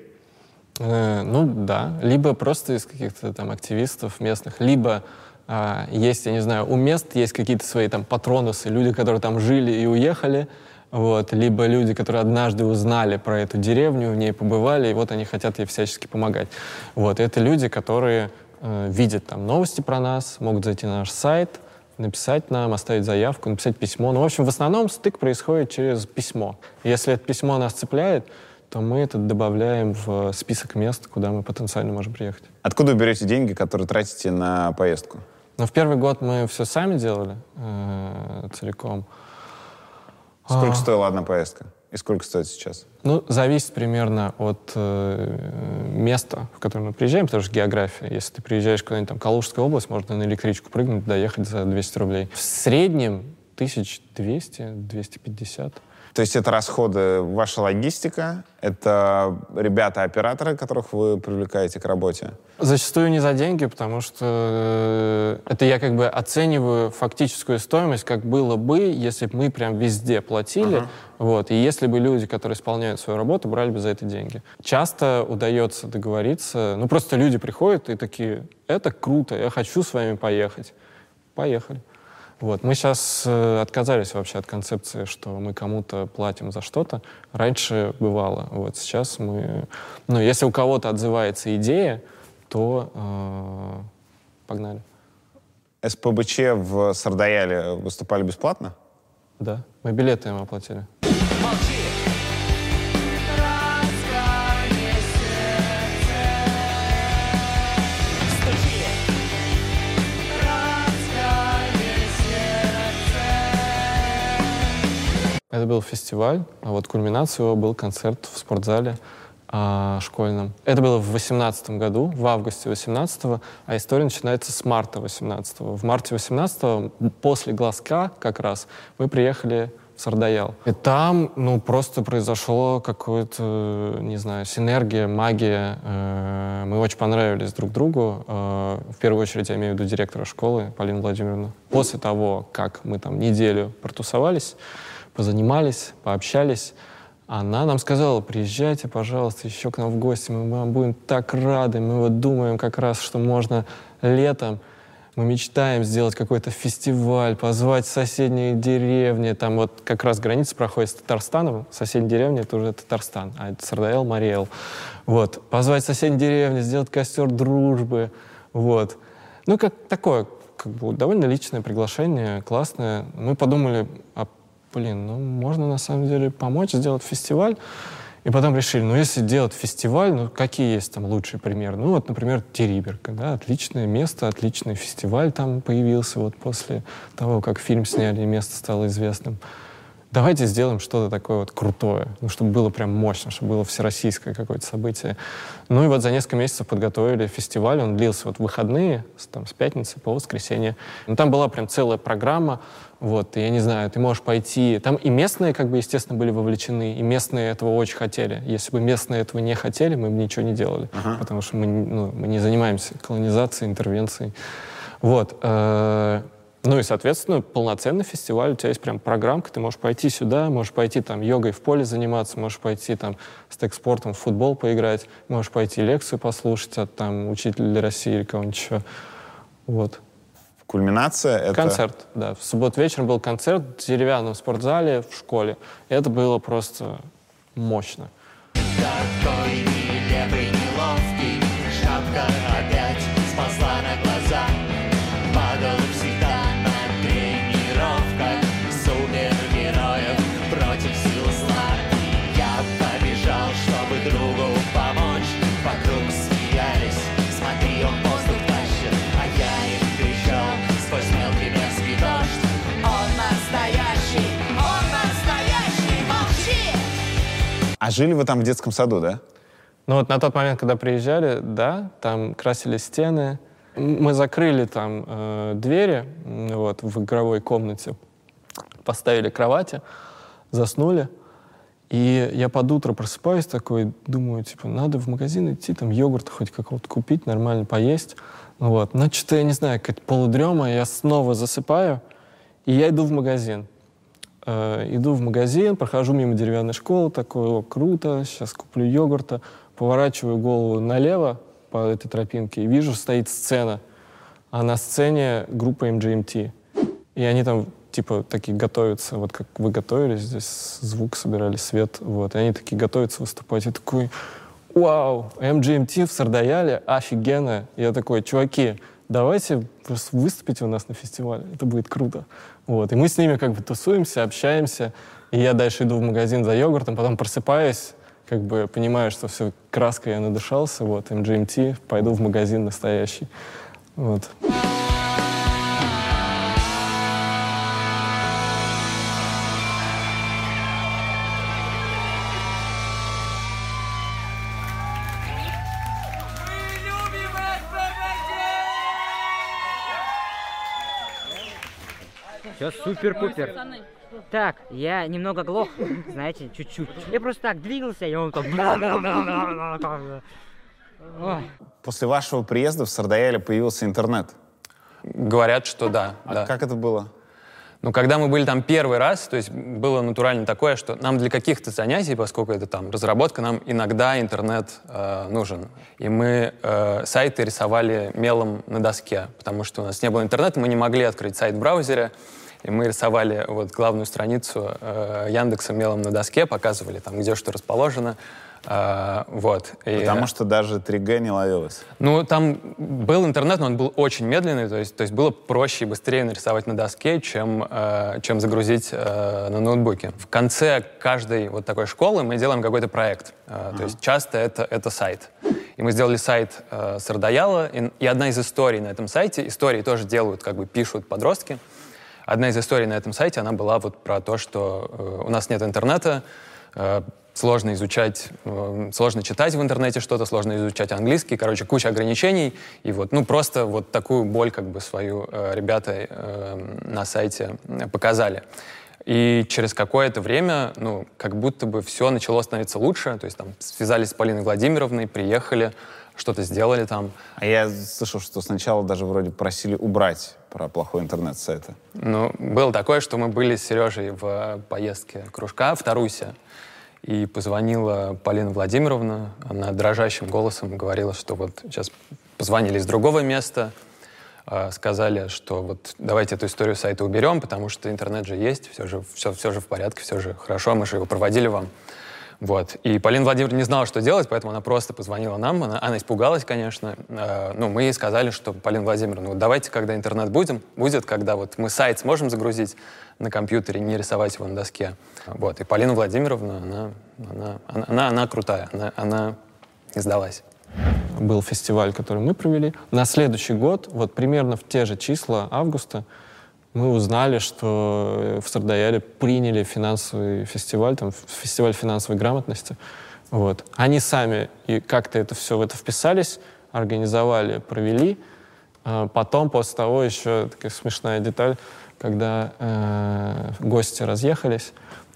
Э, ну да, либо просто из каких-то там активистов местных, либо э, есть, я не знаю, у мест есть какие-то свои там патронусы, люди, которые там жили и уехали, вот, либо люди, которые однажды узнали про эту деревню, в ней побывали, и вот они хотят ей всячески помогать. Вот, это люди, которые э, видят там новости про нас, могут зайти на наш сайт, написать нам, оставить заявку, написать письмо. Ну, в общем, в основном стык происходит через письмо. Если это письмо нас цепляет, то мы это добавляем в список мест, куда мы потенциально можем приехать. Откуда вы берете деньги, которые тратите на поездку? Ну, в первый год мы все сами делали э, целиком. Сколько а... стоила одна поездка? И сколько стоит сейчас? Ну, зависит примерно от э, места, в которое мы приезжаем, потому что география. Если ты приезжаешь куда-нибудь там, в Калужскую область, можно на электричку прыгнуть, доехать за двести рублей. В среднем тысяча двести — двести пятьдесят. То есть это расходы, ваша логистика, это ребята-операторы, которых вы привлекаете к работе? Зачастую не за деньги, потому что это я как бы оцениваю фактическую стоимость, как было бы, если бы мы прям везде платили, uh-huh. вот, и если бы люди, которые исполняют свою работу, брали бы за это деньги. Часто удается договориться, ну просто люди приходят и такие, это круто, я хочу с вами поехать. Поехали. Вот. Мы сейчас э, отказались вообще от концепции, что мы кому-то платим за что-то. Раньше бывало. Вот сейчас мы... Ну, если у кого-то отзывается идея, то э, погнали. СПБЧ в Сардаяле выступали бесплатно? Да. Мы билеты им оплатили. Это был фестиваль, а вот кульминацией его был концерт в спортзале э, школьном. Это было в восемнадцатом году, в августе восемнадцатого, а история начинается с марта восемнадцатого. В марте восемнадцатого, после Глазка как раз, мы приехали в Сардаял. И там, ну, просто произошло какое-то, не знаю, синергия, магия. Мы очень понравились друг другу. В первую очередь я имею в виду директора школы, Полину Владимировну. После того, как мы там неделю протусовались, позанимались, пообщались, она нам сказала: приезжайте, пожалуйста, еще к нам в гости, мы вам будем так рады. Мы вот думаем как раз, что можно летом, мы мечтаем сделать какой-то фестиваль, позвать соседние деревни. Там вот как раз граница проходит с Татарстаном. Соседняя деревня — это уже Татарстан, а это Сардаял, Мариэл. Вот. Позвать соседние деревни, сделать костер дружбы. Вот. Ну, как такое, как бы довольно личное приглашение, классное. Мы подумали, а, блин, ну, можно на самом деле помочь сделать фестиваль. И потом решили, ну, если делать фестиваль, ну, какие есть там лучшие примеры? Ну, вот, например, Териберка, да, отличное место, отличный фестиваль там появился вот после того, как фильм сняли, и место стало известным. Давайте сделаем что-то такое вот крутое, ну, чтобы было прям мощно, чтобы было всероссийское какое-то событие. Ну, и вот за несколько месяцев подготовили фестиваль, он длился вот в выходные, с, там, с пятницы по воскресенье. Ну, там была прям целая программа. Вот, и я не знаю, ты можешь пойти... Там и местные, как бы, естественно, были вовлечены, и местные этого очень хотели. Если бы местные этого не хотели, мы бы ничего не делали. Uh-huh. Потому что мы, ну, мы не занимаемся колонизацией, интервенцией. Вот. Э- ну и, соответственно, полноценный фестиваль. У тебя есть прям программка, ты можешь пойти сюда, можешь пойти там йогой в поле заниматься, можешь пойти там с текспортом в футбол поиграть, можешь пойти лекцию послушать от там учителя России или кого-нибудь еще. Вот. Кульминация — это... Концерт, да. В субботу вечером был концерт в деревянном спортзале в школе. Это было просто мощно. Такой нелепый, неловкий, шапка опять сползла на глаза. Падал всегда на тренировках супергероев против сил зла. Я побежал, чтобы другу помочь. Вокруг смеялись, смотри, он воздух тащит, а я им кричал сквозь мелкий мерзкий дождь. Он настоящий, он настоящий, молчи! А жили вы там в детском саду, да? Ну вот на тот момент, когда приезжали, да, там красили стены. Мы закрыли там э, двери вот, в игровой комнате, поставили кровати, заснули. И я под утро просыпаюсь такой, думаю, типа, надо в магазин идти, там йогурт хоть какого-то купить, нормально поесть. Вот. Но что-то, я не знаю, какая-то полудрема, я снова засыпаю, и я иду в магазин. Э, иду в магазин, прохожу мимо деревянной школы, такой: о, круто, сейчас куплю йогурта. Поворачиваю голову налево по этой тропинке и вижу, стоит сцена. А на сцене группа эм джи эм ти. И они там, типа, такие готовятся, вот как вы готовились, здесь звук собирали, свет, вот. И они такие готовятся выступать. И такой: вау, эм джи эм ти в Сардаяле, офигенно. Я такой: чуваки, давайте выступите у нас на фестивале, это будет круто. Вот. И мы с ними как бы тусуемся, общаемся. И я дальше иду в магазин за йогуртом, потом просыпаюсь, как бы понимаю, что все, краской я надышался, вот, эм джи эм ти, пойду в магазин настоящий. Вот. Все супер-пупер. Так, я немного глох, знаете, чуть-чуть. Я просто так двигался, и он там... После вашего приезда в Сардаяле появился интернет. Говорят, что да. А да. как это было? Ну, когда мы были там первый раз, то есть было натурально такое, что нам для каких-то занятий, поскольку это там разработка, нам иногда интернет э, нужен. И мы э, сайты рисовали мелом на доске, потому что у нас не было интернета, мы не могли открыть сайт в браузере. И мы рисовали вот главную страницу э, Яндекса мелом на доске, показывали там, где что расположено. Э, вот. Потому и, что даже три джи не ловилось. Ну, там был интернет, но он был очень медленный, то есть, то есть было проще и быстрее нарисовать на доске, чем, э, чем загрузить э, на ноутбуке. В конце каждой вот такой школы мы делаем какой-то проект. Э, uh-huh. То есть часто это, это сайт. И мы сделали сайт э, Сардаяла, и, и одна из историй на этом сайте, истории тоже делают, как бы пишут подростки. Одна из историй на этом сайте, она была вот про то, что э, у нас нет интернета, э, сложно изучать, э, сложно читать в интернете что-то, сложно изучать английский, короче, куча ограничений. И вот, ну, просто вот такую боль как бы свою э, ребята э, на сайте показали. И через какое-то время, ну, как будто бы все начало становиться лучше. То есть там связались с Полиной Владимировной, приехали, что-то сделали там. А я слышал, что сначала даже вроде просили убрать про плохой интернет с сайта. Ну, было такое, что мы были с Сережей в поездке кружка в Тарусе, и позвонила Полина Владимировна, она дрожащим голосом говорила, что вот сейчас позвонили из другого места, сказали, что вот давайте эту историю сайта уберем, потому что интернет же есть, все же, все, все же в порядке, все же хорошо, мы же его проводили вам. Вот. И Полина Владимировна не знала, что делать, поэтому она просто позвонила нам. Она, она испугалась, конечно. Э, ну, мы ей сказали, что, Полина Владимировна, вот давайте, когда интернет будем, будет, когда вот мы сайт сможем загрузить на компьютере, не рисовать его на доске. Вот. И Полина Владимировна, она, она, она, она, она крутая, она, она не сдалась. Был фестиваль, который мы провели. На следующий год, вот примерно в те же числа августа, мы узнали, что в Сырдарье приняли финансовый фестиваль, там, фестиваль финансовой грамотности. Вот. Они сами и как-то это все в это вписались, организовали, провели. Потом, после того, еще такая смешная деталь, когда э, гости разъехались,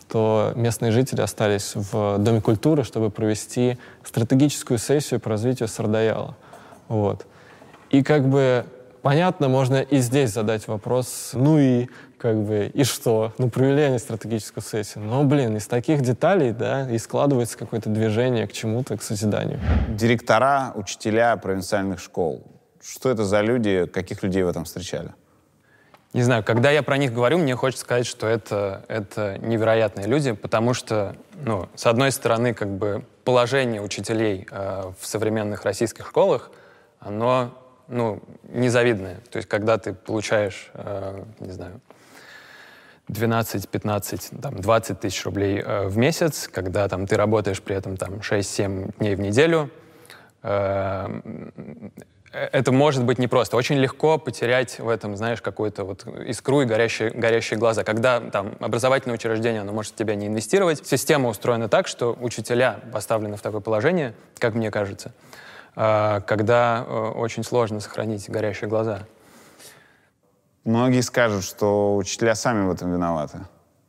то местные жители остались в Доме культуры, чтобы провести стратегическую сессию по развитию Сырдарья. Вот. И как бы понятно, можно и здесь задать вопрос, ну и как бы, и что? Ну, провели они стратегическую сессию. Но, блин, из таких деталей, да, и складывается какое-то движение к чему-то, к созиданию. Директора, учителя провинциальных школ. Что это за люди? Каких людей вы там встречали? Не знаю, когда я про них говорю, мне хочется сказать, что это, это невероятные люди, потому что, ну, с одной стороны, как бы положение учителей э, в современных российских школах, оно, ну, незавидное. То есть, когда ты получаешь, э, не знаю, двенадцать, пятнадцать, там, двадцать тысяч рублей э, в месяц, когда там, ты работаешь при этом там, шесть-семь дней в неделю, э, это может быть непросто. Очень легко потерять в этом, знаешь, какую-то вот искру и горящие, горящие глаза. Когда там образовательное учреждение, оно может в тебя не инвестировать. Система устроена так, что учителя поставлены в такое положение, как мне кажется, когда очень сложно сохранить горящие глаза. Многие скажут, что учителя сами в этом виноваты.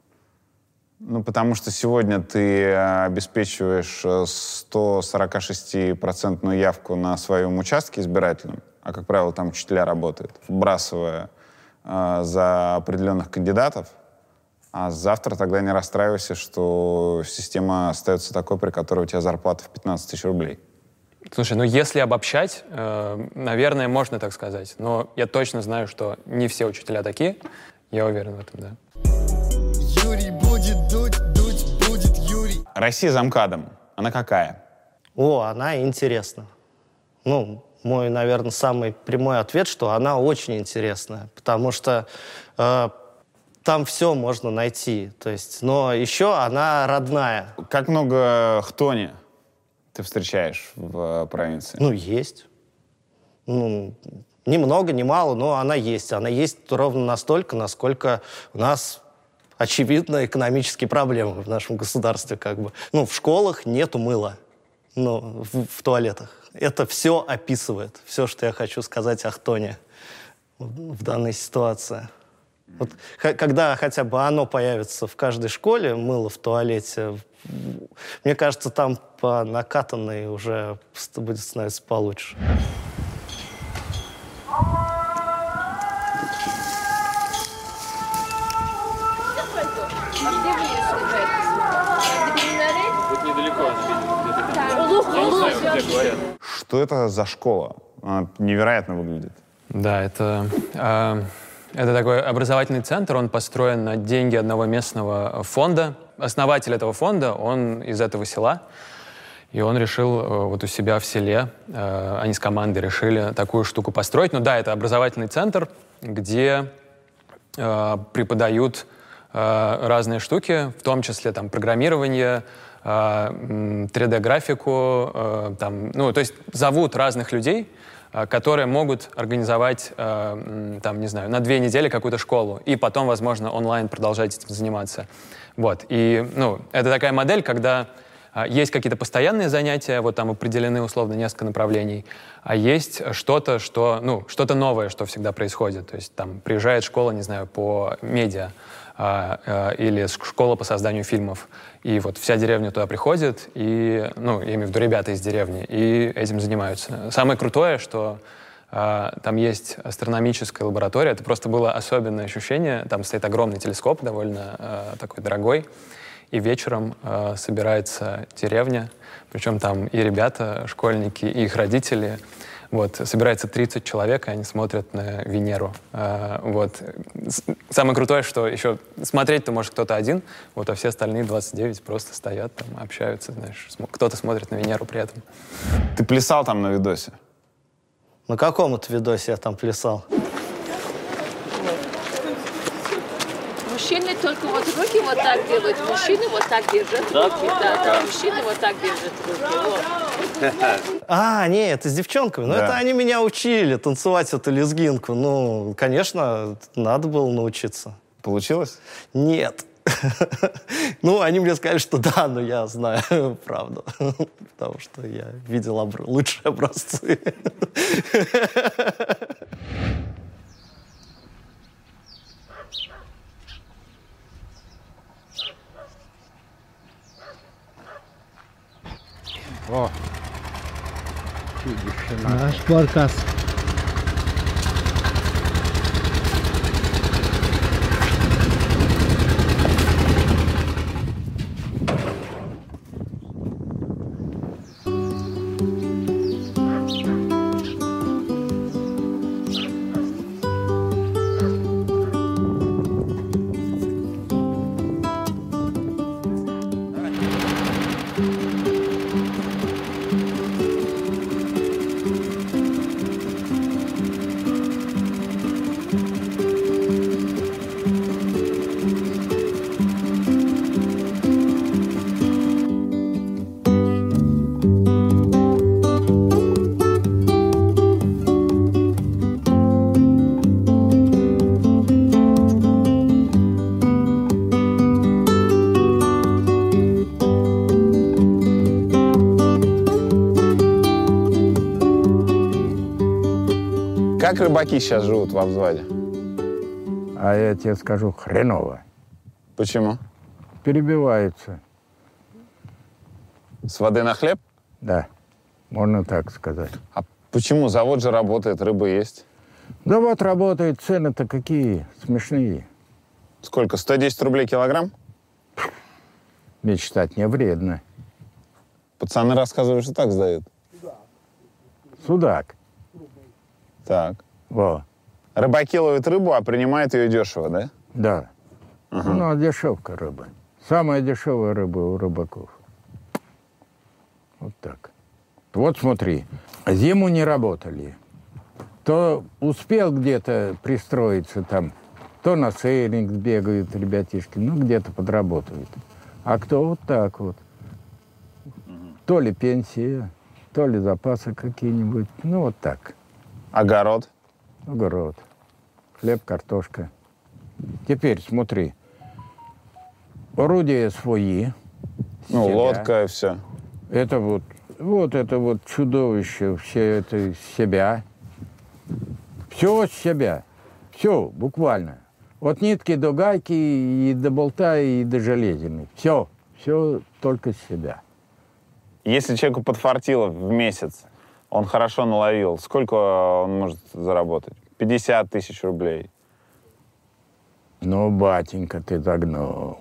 Ну, потому что сегодня ты обеспечиваешь сто сорок шесть процентную явку на своем участке избирательном, а, как правило, там учителя работают, вбрасывая э, за определенных кандидатов, а завтра тогда не расстраивайся, что система остается такой, при которой у тебя зарплата в пятнадцать тысяч рублей. Слушай, ну если обобщать, э, наверное, можно так сказать, но я точно знаю, что не все учителя такие, я уверен в этом, да. Юрий будет дуть, дуть будет Юрий. Россия за МКАДом, она какая? О, она интересна. Ну, мой, наверное, самый прямой ответ, что она очень интересная, потому что э, там все можно найти. То есть, но еще она родная. Как много хтони ты встречаешь в провинции? Ну, есть. Ну, ни много, ни мало, но она есть. Она есть ровно настолько, насколько у нас, очевидно, экономические проблемы в нашем государстве. Как бы. Ну, в школах нету мыла, ну, в, в туалетах. Это все описывает, все, что я хочу сказать о хтоне в данной ситуации. Вот, когда хотя бы оно появится в каждой школе, мыло в туалете, мне кажется, там по накатанной уже будет становиться получше. Вот недалеко она видит, где-то. Я не знаю, где говорят. Что это за школа? Она невероятно выглядит. Да, это, э, это такой образовательный центр, он построен на деньги одного местного фонда. Основатель этого фонда, он из этого села, и он решил э, вот у себя в селе, э, они с командой решили такую штуку построить. Ну да, это образовательный центр, где э, преподают э, разные штуки, в том числе там программирование, э, три дэ-графику, э, там, ну, то есть зовут разных людей, которые могут организовать, э, там, не знаю, на две недели какую-то школу, и потом, возможно, онлайн продолжать этим заниматься. Вот. И, ну, это такая модель, когда а, есть какие-то постоянные занятия, вот там определены условно несколько направлений, а есть что-то, что, ну, что-то новое, что всегда происходит. То есть там приезжает школа, не знаю, по медиа, а, а, или школа по созданию фильмов. И вот вся деревня туда приходит, и, ну, я имею в виду ребята из деревни, и этим занимаются. Самое крутое, что а, там есть астрономическая лаборатория, это просто было особенное ощущение. Там стоит огромный телескоп, довольно а, такой дорогой, и вечером а, собирается деревня, причем там и ребята, школьники, и их родители. Вот, собирается тридцать человек, и они смотрят на Венеру. А, вот. Самое крутое, что еще смотреть-то может кто-то один, вот, а все остальные двадцать девять просто стоят там, общаются, знаешь, кто-то смотрит на Венеру при этом. Ты плясал там на видосе? На каком-то видосе я там плясал? Мужчины только вот руки вот так делают, мужчины вот так держат руки, да, да, мужчины вот так держат руки, вот. А, нет, это с девчонками. Ну, Да. это они меня учили танцевать эту лезгинку. Ну, конечно, надо было научиться. Получилось? Нет. Ну, они мне сказали, что да, но я знаю правду. Потому что я видел обр- лучшие образцы. О, Наш каркас. Как рыбаки сейчас живут во взводе? А я тебе скажу, хреново. Почему? Перебиваются. С воды на хлеб? Да, можно так сказать. А почему? Завод же работает, рыба есть. Завод работает, цены-то какие смешные. Сколько? сто десять рублей килограмм? Мечтать не вредно. Пацаны рассказывают, что так сдают. Судак. Так. Во. Рыбаки ловят рыбу, а принимают ее дешево, да? Да. Ага. Ну, а дешевка рыба. Самая дешевая рыба у рыбаков. Вот так. Вот смотри, зиму не работали. То успел где-то пристроиться там, то на сейлинг бегают ребятишки, ну, где-то подработают. А кто вот так вот. То ли пенсия, то ли запасы какие-нибудь, ну, вот так. Огород? Огород. Хлеб, картошка. Теперь смотри. Орудия свои. Ну, себя. лодка и все. Это вот, вот это вот чудовище, все это из себя. Все с себя. Все, буквально. От нитки до гайки, и до болта, и до железины. Все, все только с себя. Если человеку подфартило в месяц, он хорошо наловил, сколько он может заработать? пятьдесят тысяч рублей. Ну, батенька, ты загнул.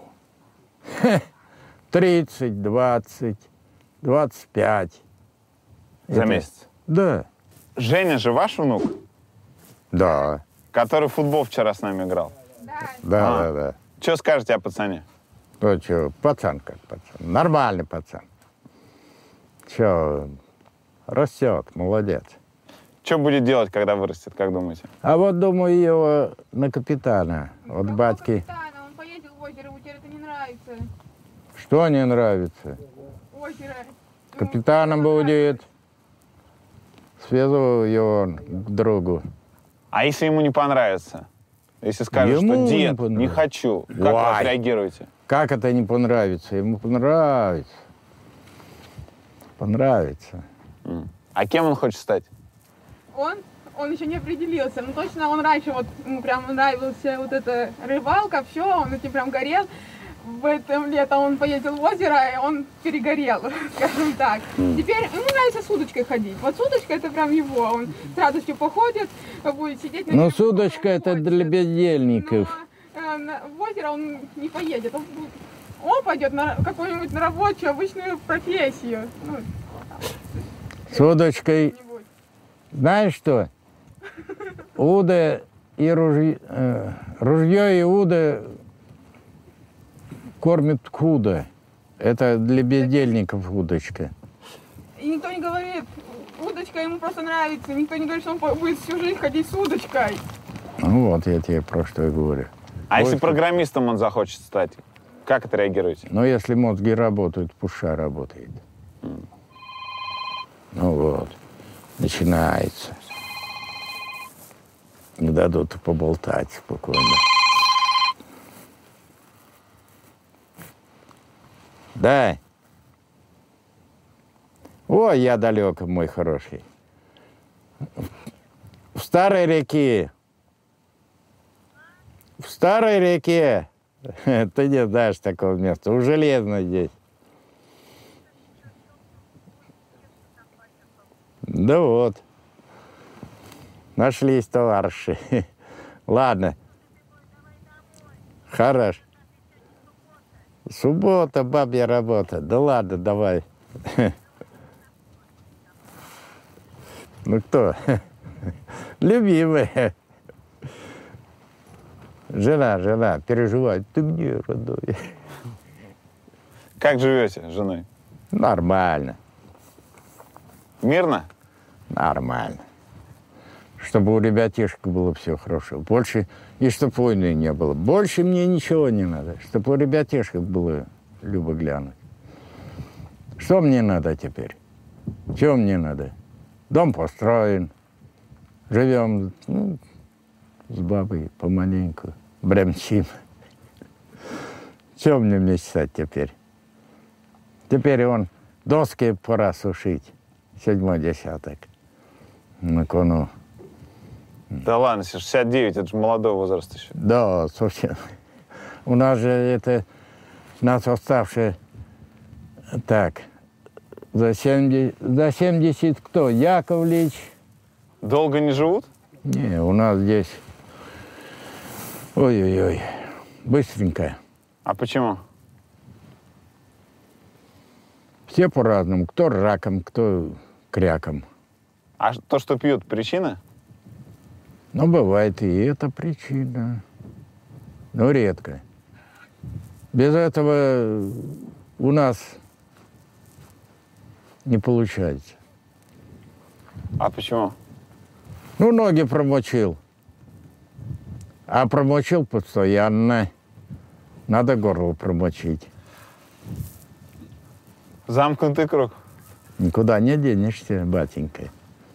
тридцать, двадцать, двадцать пять. За Это- месяц? Да. Женя же ваш внук? Да. Который в футбол вчера с нами играл? Да, А. да, да. Что скажете о пацане? Ну, что, пацан как пацан. Нормальный пацан. Че, растет, молодец. Что будет делать, когда вырастет, как думаете? А вот, думаю, его на капитана. Вот батьки. Он поедет в озеро, ему это не нравится. Что не нравится? Озеро. Капитаном будет. Свезу его к другу. А если ему не понравится? Если скажет, Ему что не дед, не, понравится. хочу, как вы Вай. отреагируете? Как это не понравится? Ему понравится. понравится. А кем он хочет стать? Он, он еще не определился. Ну, точно он раньше, вот, ему прям нравился вот эта рыбалка, все, он этим прям горел. В этом летом он поездил в озеро, и он перегорел, скажем так. Теперь ему нравится с удочкой ходить. Вот с удочкой это прям его. Он с радостью походит, будет сидеть на Ну, берегу, с удочкой это для бездельников. э, на- в озеро он не поедет. Он, он пойдет на какую-нибудь на рабочую, обычную профессию. Ну, С удочкой, знаешь что? Уда и ружье, э, ружье и уда кормят худо. Это для бездельников удочка. и никто не говорит, удочка ему просто нравится. Никто не говорит, что он по- будет всю жизнь ходить с удочкой. Ну вот, я тебе про что и говорю. А если Вот. программистом он захочет стать, как отреагируете? Но если мозги работают, пуша работает. Ну вот, начинается. Не дадут поболтать спокойно. Да. Ой, я далеко, мой хороший. В старой реке. В старой реке. Ты не знаешь такого места. У Железной здесь. Да вот. Нашлись товарищи. Ладно. Хорош. Суббота, бабья работа. Да ладно, давай. Ну кто? Любимая. Жена, жена, переживает. Ты где, родной? Как живете с женой? Нормально. Мирно? Нормально. Чтобы у ребятишек было все хорошо. Больше, и чтобы войны не было. Больше мне ничего не надо. Чтобы у ребятишек было любо глянуть. Что мне надо теперь? Чего мне надо? Дом построен. Живем, ну, с бабой помаленьку. Бремчим. Чего мне мечтать теперь? Теперь он доски пора сушить. Седьмой десяток. На кону. Да ладно, шестьдесят девять, это же молодой возраст еще. Да, совсем. У нас же это, нас оставшие, так, за семьдесят, за семьдесят кто? Яковлевич. Долго не живут? Не, у нас здесь, ой-ой-ой, быстренько. А почему? Все по-разному. Кто раком, кто кряком. А то, что пьют, причина? Ну, бывает и это причина. Но редко. Без этого у нас не получается. А почему? Ну, ноги промочил. А промочил постоянно. Надо горло промочить. Замкнутый круг. Никуда не денешься, батенька.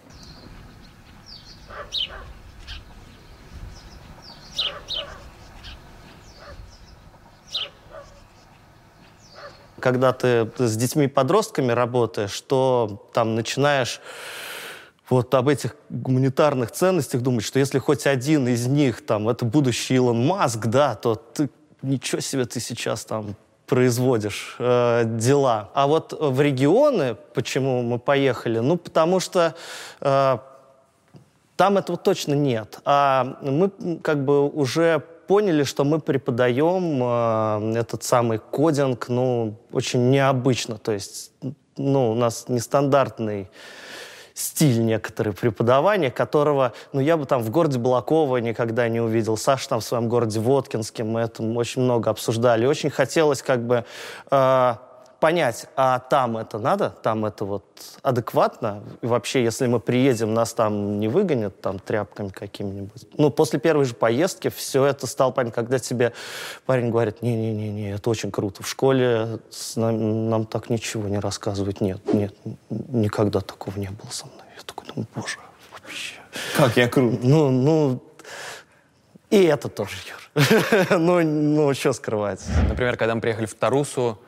Когда ты с детьми-подростками работаешь, то там начинаешь вот об этих гуманитарных ценностях думать, что если хоть один из них, там, это будущий Илон Маск, да, то ты, ничего себе ты сейчас там производишь э, дела. А вот в регионы, почему мы поехали? Ну, потому что э, там этого точно нет. А мы как бы уже поняли, что мы преподаем э, этот самый кодинг, ну, очень необычно. То есть, ну, у нас нестандартный стиль некоторый преподавания, которого, ну, я бы там в городе Балаково никогда не увидел. Саша там в своем городе Воткинске, мы это очень много обсуждали. Очень хотелось как бы э, понять, а там это надо? Там это вот адекватно? И вообще, если мы приедем, нас там не выгонят там тряпками какими-нибудь? Ну, после первой же поездки все это стало понятно, когда тебе парень говорит, не-не-не, это очень круто. В школе с нам, нам так ничего не рассказывают. Нет, нет, никогда такого не было со мной. Я такой, ну, боже, вообще. Как я крут. Ну, ну, и это тоже, Юр. ну, ну, что скрывать? Например, когда мы приехали в Тарусу,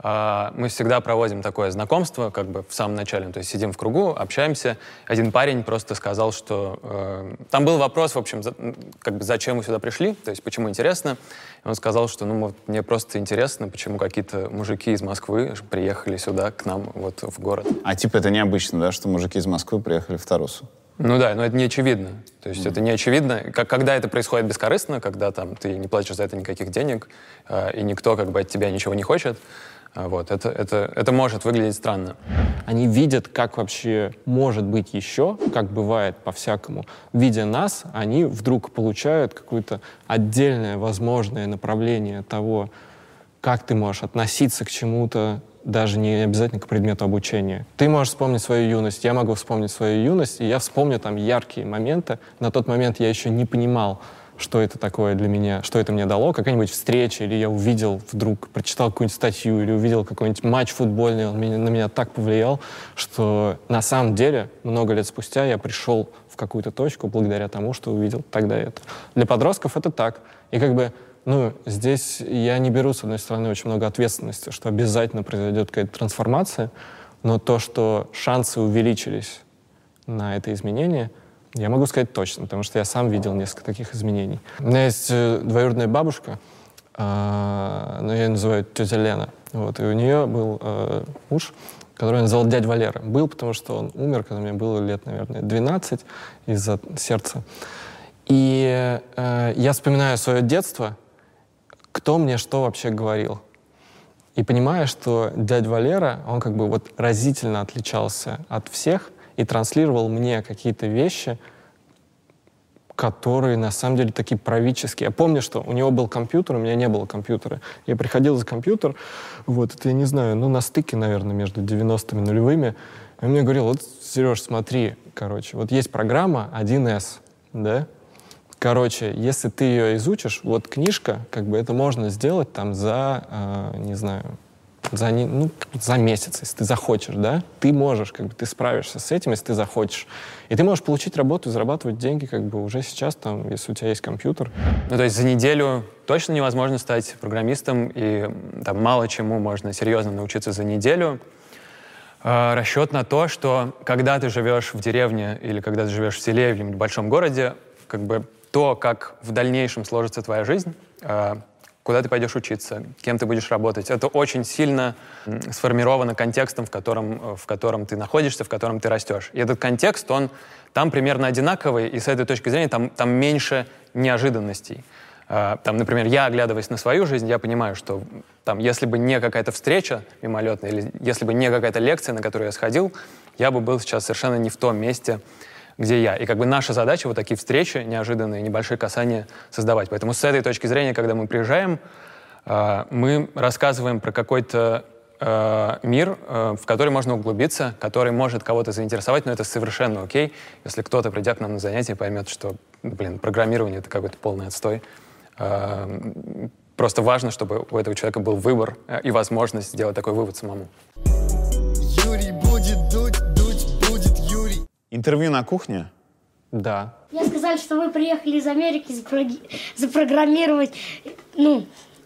а, мы всегда проводим такое знакомство, как бы в самом начале, то есть сидим в кругу, общаемся. Один парень просто сказал, что... Э, там был вопрос, в общем, за, как бы зачем вы сюда пришли, то есть почему интересно. И он сказал, что ну, вот, мне просто интересно, почему какие-то мужики из Москвы приехали сюда, к нам, вот, в город. А типа это необычно, да, что мужики из Москвы приехали в Тарусу? Ну да, но это не очевидно. То есть mm. это не очевидно. Как, когда это происходит бескорыстно, когда там, ты не платишь за это никаких денег, э, и никто как бы от тебя ничего не хочет, э, вот, это, это, это может выглядеть странно. Они видят, как вообще может быть еще, как бывает по-всякому. Видя нас, они вдруг получают какое-то отдельное возможное направление того, как ты можешь относиться к чему-то, даже не обязательно к предмету обучения. Ты можешь вспомнить свою юность, я могу вспомнить свою юность, и я вспомню там яркие моменты. На тот момент я еще не понимал, что это такое для меня, что это мне дало. Какая-нибудь встреча, или я увидел вдруг, прочитал какую-нибудь статью, или увидел какой-нибудь матч футбольный, он меня, на меня так повлиял, что на самом деле много лет спустя я пришел в какую-то точку благодаря тому, что увидел тогда это. Для подростков это так. И как бы Ну, здесь я не беру, с одной стороны, очень много ответственности, что обязательно произойдет какая-то трансформация, но то, что шансы увеличились на это изменение, я могу сказать точно, потому что я сам видел несколько таких изменений. У меня есть двоюродная бабушка, э, но я ее называю тетя Лена, вот, и у нее был э, муж, который называл дядя Валера. Был, потому что он умер, когда мне было лет, наверное, двенадцать из-за сердца. И э, я вспоминаю свое детство, кто мне что вообще говорил. И понимаю, что дядя Валера, он как бы вот разительно отличался от всех и транслировал мне какие-то вещи, которые на самом деле такие правительские. Я помню, что у него был компьютер, у меня не было компьютера. Я приходил за компьютер, вот, это я не знаю, ну на стыке, наверное, между девяностыми и нулевыми. И он мне говорил, вот, Сереж, смотри, короче, вот есть программа один эс, да? Короче, если ты ее изучишь, вот книжка, как бы это можно сделать там за, э, не знаю, за, не, ну, за месяц, если ты захочешь, да? Ты можешь, как бы, ты справишься с этим, если ты захочешь. И ты можешь получить работу, зарабатывать деньги, как бы, уже сейчас, там, если у тебя есть компьютер. Ну, то есть за неделю точно невозможно стать программистом, и там мало чему можно серьезно научиться за неделю. Э, расчет на то, что когда ты живешь в деревне или когда ты живешь в селе или в большом городе, как бы то, как в дальнейшем сложится твоя жизнь, куда ты пойдешь учиться, кем ты будешь работать, это очень сильно сформировано контекстом, в котором, в котором ты находишься, в котором ты растешь. И этот контекст, он там примерно одинаковый, и с этой точки зрения там, там меньше неожиданностей. Там, например, я, оглядываясь на свою жизнь, я понимаю, что там, если бы не какая-то встреча мимолетная, или если бы не какая-то лекция, на которую я сходил, я бы был сейчас совершенно не в том месте, где я. И как бы наша задача вот такие встречи, неожиданные, небольшие касания создавать. Поэтому с этой точки зрения, когда мы приезжаем, э, мы рассказываем про какой-то э, мир, э, в который можно углубиться, который может кого-то заинтересовать, но это совершенно окей, если кто-то, придя к нам на занятие, поймет, что, блин, программирование — это какой-то полный отстой. Э, просто важно, чтобы у этого человека был выбор э, и возможность сделать такой вывод самому. Юрий будет дуть, дуть будет Юрий. Интервью на кухне? Да. Я сказал, что вы приехали из Америки запроги... запрограммировать, ну,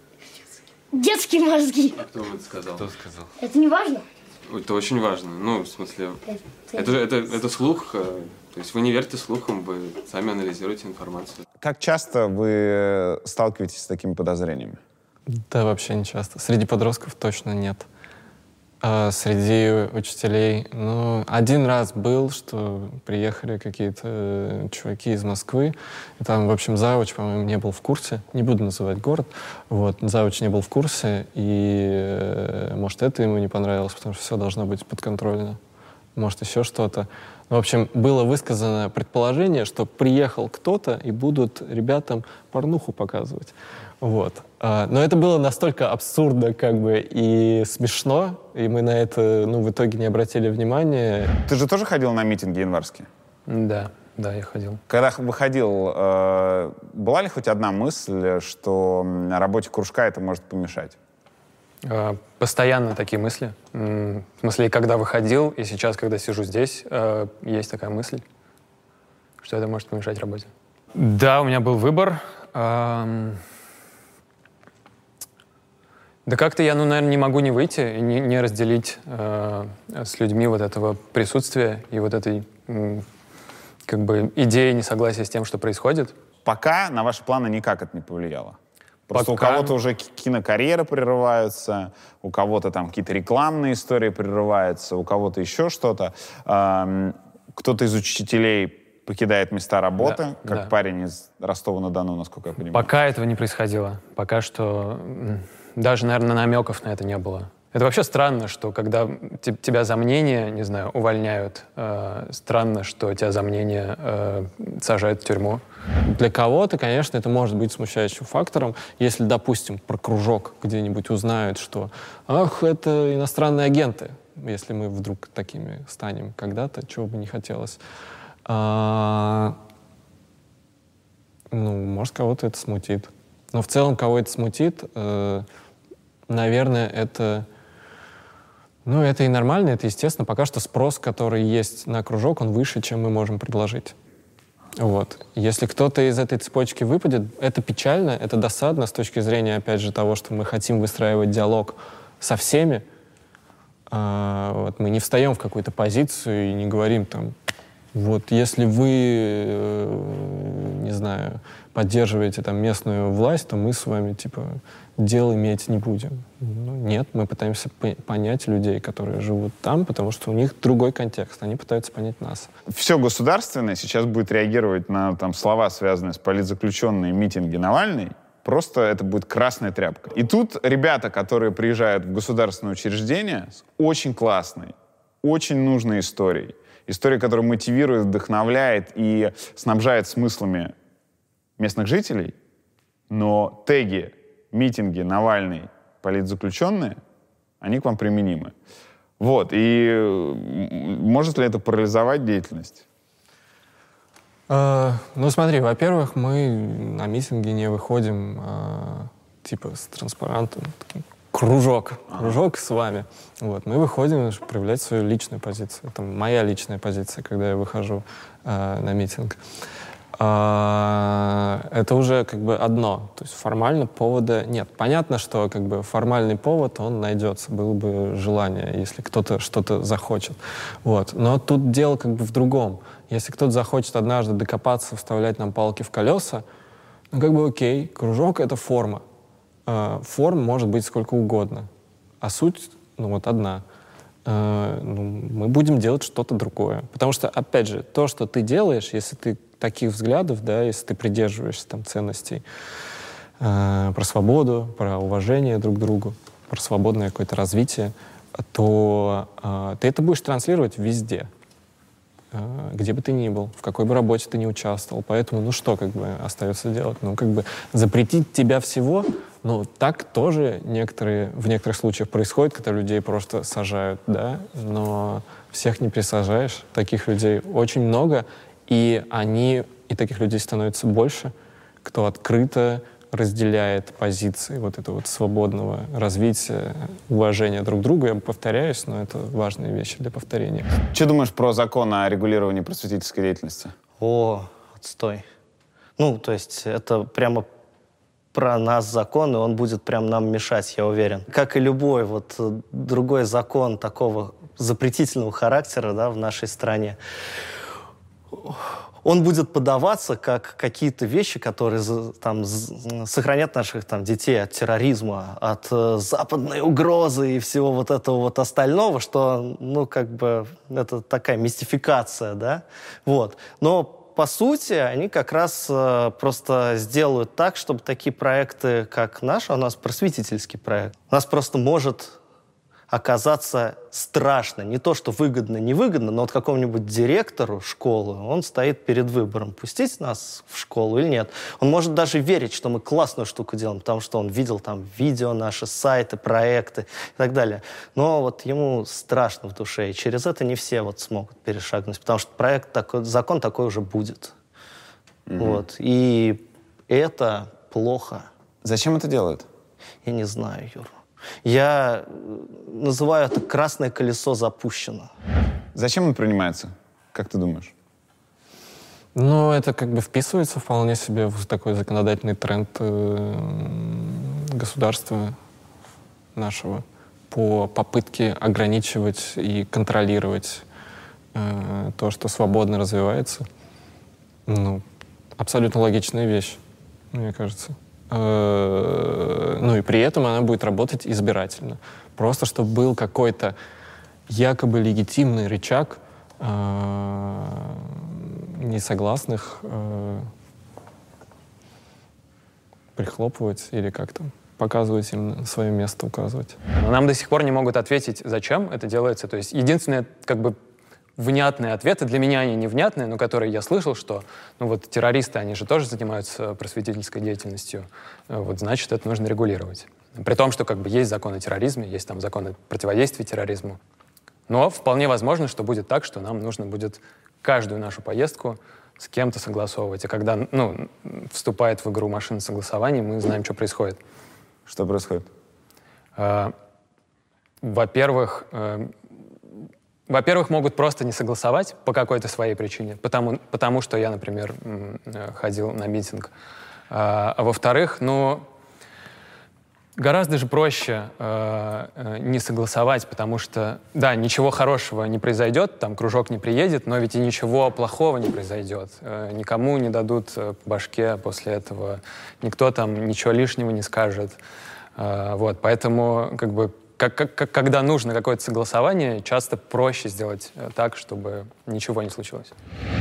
детские мозги. А кто вам это сказал? Кто сказал? Это не важно? Это очень важно. Ну, в смысле, это, это, это, это слух. То есть вы не верьте слухам, вы сами анализируете информацию. Как часто вы сталкиваетесь с такими подозрениями? Да, вообще не часто. Среди подростков точно нет. А среди учителей, ну, один раз был, что приехали какие-то чуваки из Москвы, и там, в общем, завуч, по-моему, не был в курсе, не буду называть город, вот, завуч не был в курсе, и, может, это ему не понравилось, потому что все должно быть подконтрольно, может, еще что-то. В общем, было высказано предположение, что приехал кто-то, и будут ребятам порнуху показывать. Вот. Но это было настолько абсурдно, как бы, и смешно, и мы на это, ну, в итоге не обратили внимания. Ты же тоже ходил на митинги январские? Да, да, я ходил. Когда выходил, э, была ли хоть одна мысль, что работе кружка это может помешать? Э, постоянно такие мысли. В смысле, и когда выходил, и сейчас, когда сижу здесь, э, есть такая мысль, что это может помешать работе. Да, у меня был выбор. Э, Да как-то я, ну, наверное, не могу не выйти и не, не разделить э, с людьми вот этого присутствия и вот этой м, как бы идеи несогласия с тем, что происходит. Пока на ваши планы никак это не повлияло? Просто Пока... у кого-то уже кинокарьера прерывается, у кого-то там какие-то рекламные истории прерываются, у кого-то еще что-то. Эм, кто-то из учителей покидает места работы, да, как да. парень из Ростова-на-Дону, насколько я понимаю. Пока этого не происходило. Пока что даже, наверное, намеков на это не было. Это вообще странно, что когда тебя за мнение, не знаю, увольняют, э, странно, что тебя за мнение э, сажают в тюрьму. Для кого-то, конечно, это может быть смущающим фактором, если, допустим, про кружок где-нибудь узнают, что «ах, это иностранные агенты», если мы вдруг такими станем когда-то, чего бы не хотелось. А, ну, может, кого-то это смутит. Но в целом, кого это смутит, э, наверное, это... Ну, это и нормально, это естественно. Пока что спрос, который есть на кружок, он выше, чем мы можем предложить. Вот. Если кто-то из этой цепочки выпадет, это печально, это досадно с точки зрения, опять же, того, что мы хотим выстраивать диалог со всеми. А, вот, мы не встаем в какую-то позицию и не говорим там, вот, если вы, э, не знаю, поддерживаете там местную власть, то мы с вами, типа, дел иметь не будем. Ну, нет, мы пытаемся понять людей, которые живут там, потому что у них другой контекст, они пытаются понять нас. Все государственное сейчас будет реагировать на там, слова, связанные с политзаключенными, митинги Навальной. Просто это будет красная тряпка. И тут ребята, которые приезжают в государственное учреждение, с очень классной, очень нужной историей. История, которая мотивирует, вдохновляет и снабжает смыслами местных жителей, но теги, митинги, Навальный, политзаключенные, они к вам применимы. Вот. И может ли это парализовать деятельность? Uh, ну, смотри, во-первых, мы на митинги не выходим uh, типа с транспарантом. Кружок. Кружок с вами. Вот. Мы выходим проявлять свою личную позицию. Это моя личная позиция, когда я выхожу uh, на митинг. Uh, это уже как бы одно. То есть формально повода нет. Понятно, что как бы формальный повод, он найдется. Было бы желание, если кто-то что-то захочет. Вот. Но тут дело как бы в другом. Если кто-то захочет однажды докопаться, вставлять нам палки в колеса, ну как бы окей, кружок — это форма. Uh, форм может быть сколько угодно. А суть, ну вот одна. Uh, ну, мы будем делать что-то другое. Потому что, опять же, то, что ты делаешь, если ты таких взглядов, да, если ты придерживаешься там ценностей uh, про свободу, про уважение друг к другу, про свободное какое-то развитие, то uh, ты это будешь транслировать везде. Где бы ты ни был, в какой бы работе ты ни участвовал. Поэтому, ну что, как бы, остается делать? Ну, как бы, запретить тебя всего, ну, так тоже некоторые, в некоторых случаях происходит, когда людей просто сажают, да, но всех не присажаешь. Таких людей очень много, и они, и таких людей становится больше, кто открыто разделяет позиции вот этого вот свободного развития, уважения друг к другу. Я повторяюсь, но это важные вещи для повторения. Что думаешь про закон о регулировании просветительской деятельности? О, отстой. Ну, то есть это прямо про нас закон, и он будет прям нам мешать, я уверен. Как и любой вот другой закон такого запретительного характера, да, в нашей стране, он будет подаваться как какие-то вещи, которые там, сохранят наших там, детей от терроризма, от э, западной угрозы и всего вот этого вот остального, что, ну, как бы, это такая мистификация, да, вот. Но, по сути, они как раз э, просто сделают так, чтобы такие проекты, как наш, а у нас просветительский проект, у нас просто может оказаться страшно. Не то, что выгодно, невыгодно, но вот какому-нибудь директору школы он стоит перед выбором, пустить нас в школу или нет. Он может даже верить, что мы классную штуку делаем, потому что он видел там видео наши, сайты, проекты и так далее. Но вот ему страшно в душе, и через это не все вот смогут перешагнуть, потому что проект такой, закон такой уже будет. Mm-hmm. Вот. И это плохо. Зачем это делают? Я не знаю, Юра. Я называю это «красное колесо запущено». Зачем он принимается? Как ты думаешь? Ну, это как бы вписывается вполне себе в такой законодательный тренд э, государства. нашего по попытке ограничивать и контролировать э, то, что свободно развивается. Ну, абсолютно логичная вещь, мне кажется. Э, ну и при этом она будет работать избирательно. Просто чтобы был какой-то якобы легитимный рычаг э, несогласных э, прихлопывать или как там, показывать им свое место, указывать. Но нам до сих пор не могут ответить, зачем это делается. То есть единственное, как бы, внятные ответы, для меня они невнятные, но которые я слышал, что ну вот террористы, они же тоже занимаются просветительской деятельностью, вот значит, это нужно регулировать. При том, что как бы есть закон о терроризме, есть там закон о противодействии терроризму. Но вполне возможно, что будет так, что нам нужно будет каждую нашу поездку с кем-то согласовывать. И когда ну, вступает в игру машина согласований, мы знаем, что происходит. Что происходит? Uh, во-первых, uh, во-первых, могут просто не согласовать по какой-то своей причине, потому, потому что я, например, ходил на митинг. Uh, а во-вторых, ну, гораздо же проще uh, не согласовать, потому что, да, ничего хорошего не произойдет, там кружок не приедет, но ведь и ничего плохого не произойдет. Uh, никому не дадут uh, по башке после этого, никто там ничего лишнего не скажет. Uh, вот, поэтому, как бы, как, как, когда нужно какое-то согласование, часто проще сделать uh, так, чтобы ничего не случилось.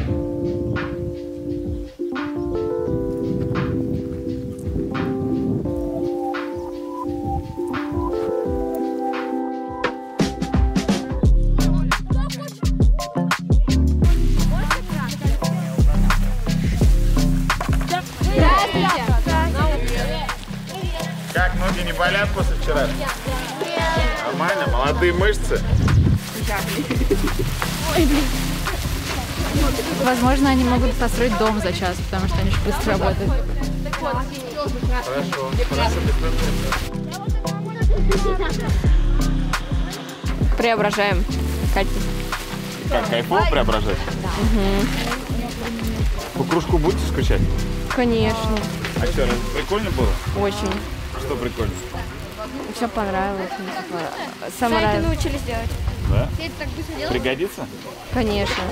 Как, ноги не болят после вчера? Нормально? Молодые мышцы? Возможно, они могут построить дом за час, потому что они очень быстро работают. Хорошо, хорошо, без проблем. Преображаем. Катя. Как, кайфово преображать? Угу. По кружку будете скучать? Конечно. А что, прикольно было? Очень. Что прикольно? Все понравилось. Сами научились делать. Да? Ты это так быстро делаешь? Пригодится? Конечно.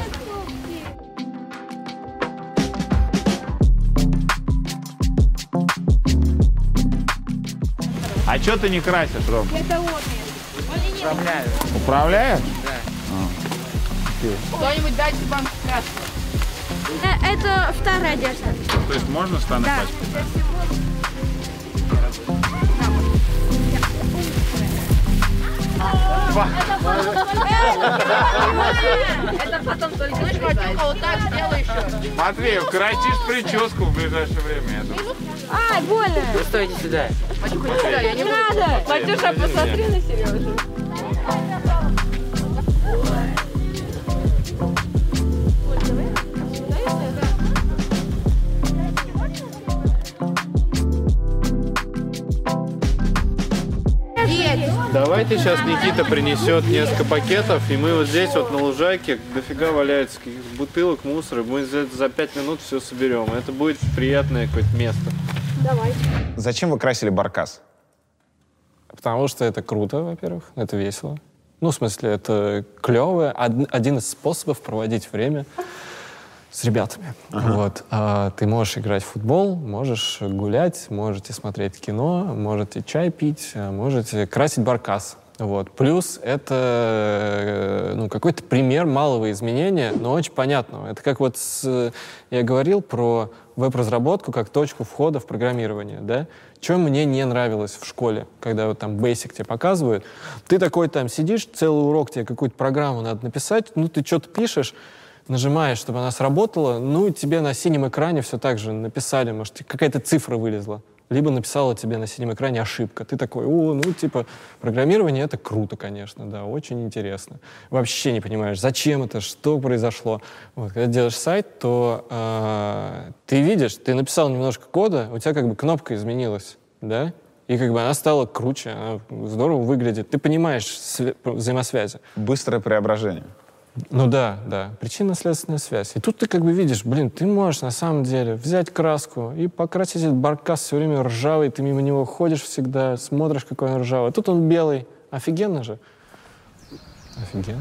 А что ты не красишь, Ром? Это вот. Управляю. Управляешь? Да. А. Кто-нибудь дайте банку краски. Это вторая одежда. То есть можно штаны Да. пачкать? Да? Это потом только вот так сделай еще. Матвей, укоротишь прическу в ближайшее время. Я думаю. Ай, больно. Вы стойте сюда. Матюха, не сюда, я не надо. Матюша, посмотри на Сережу. Давайте сейчас Никита принесет несколько пакетов, и мы вот здесь вот на лужайке дофига валяется каких-то бутылок, мусора. Мы за, за пять минут все соберем. Это будет приятное какое-то место. Давай. Зачем вы красили баркас? Потому что это круто, во-первых, это весело. Ну, в смысле, это клево. Од- один из способов проводить время с ребятами. Ага. Вот. А ты можешь играть в футбол, можешь гулять, можете смотреть кино, можете чай пить, можете красить баркас. Вот. Плюс это ну, какой-то пример малого изменения, но очень понятного. Это как вот с, я говорил про веб-разработку как точку входа в программирование. Да? Что мне не нравилось в школе, когда вот там Basic тебе показывают. Ты такой там сидишь, целый урок тебе какую-то программу надо написать, ну ты что-то пишешь, нажимаешь, чтобы она сработала, ну и тебе на синем экране все так же написали, может, какая-то цифра вылезла. Либо написала тебе на синем экране ошибка. Ты такой, о, ну, типа, программирование — это круто, конечно, да, очень интересно. Вообще не понимаешь, зачем это, что произошло. Вот, когда делаешь сайт, то э, ты видишь, ты написал немножко кода, у тебя как бы кнопка изменилась, да, и как бы она стала круче, она здорово выглядит. Ты понимаешь свя- взаимосвязи. Быстрое преображение. Ну да, да, причинно-следственная связь. И тут ты как бы видишь, блин, ты можешь на самом деле взять краску и покрасить этот баркас все время ржавый, ты мимо него ходишь всегда, смотришь, какой он ржавый. А тут он белый. Офигенно же. Офигенно.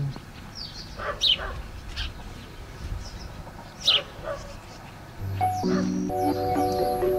Thank you.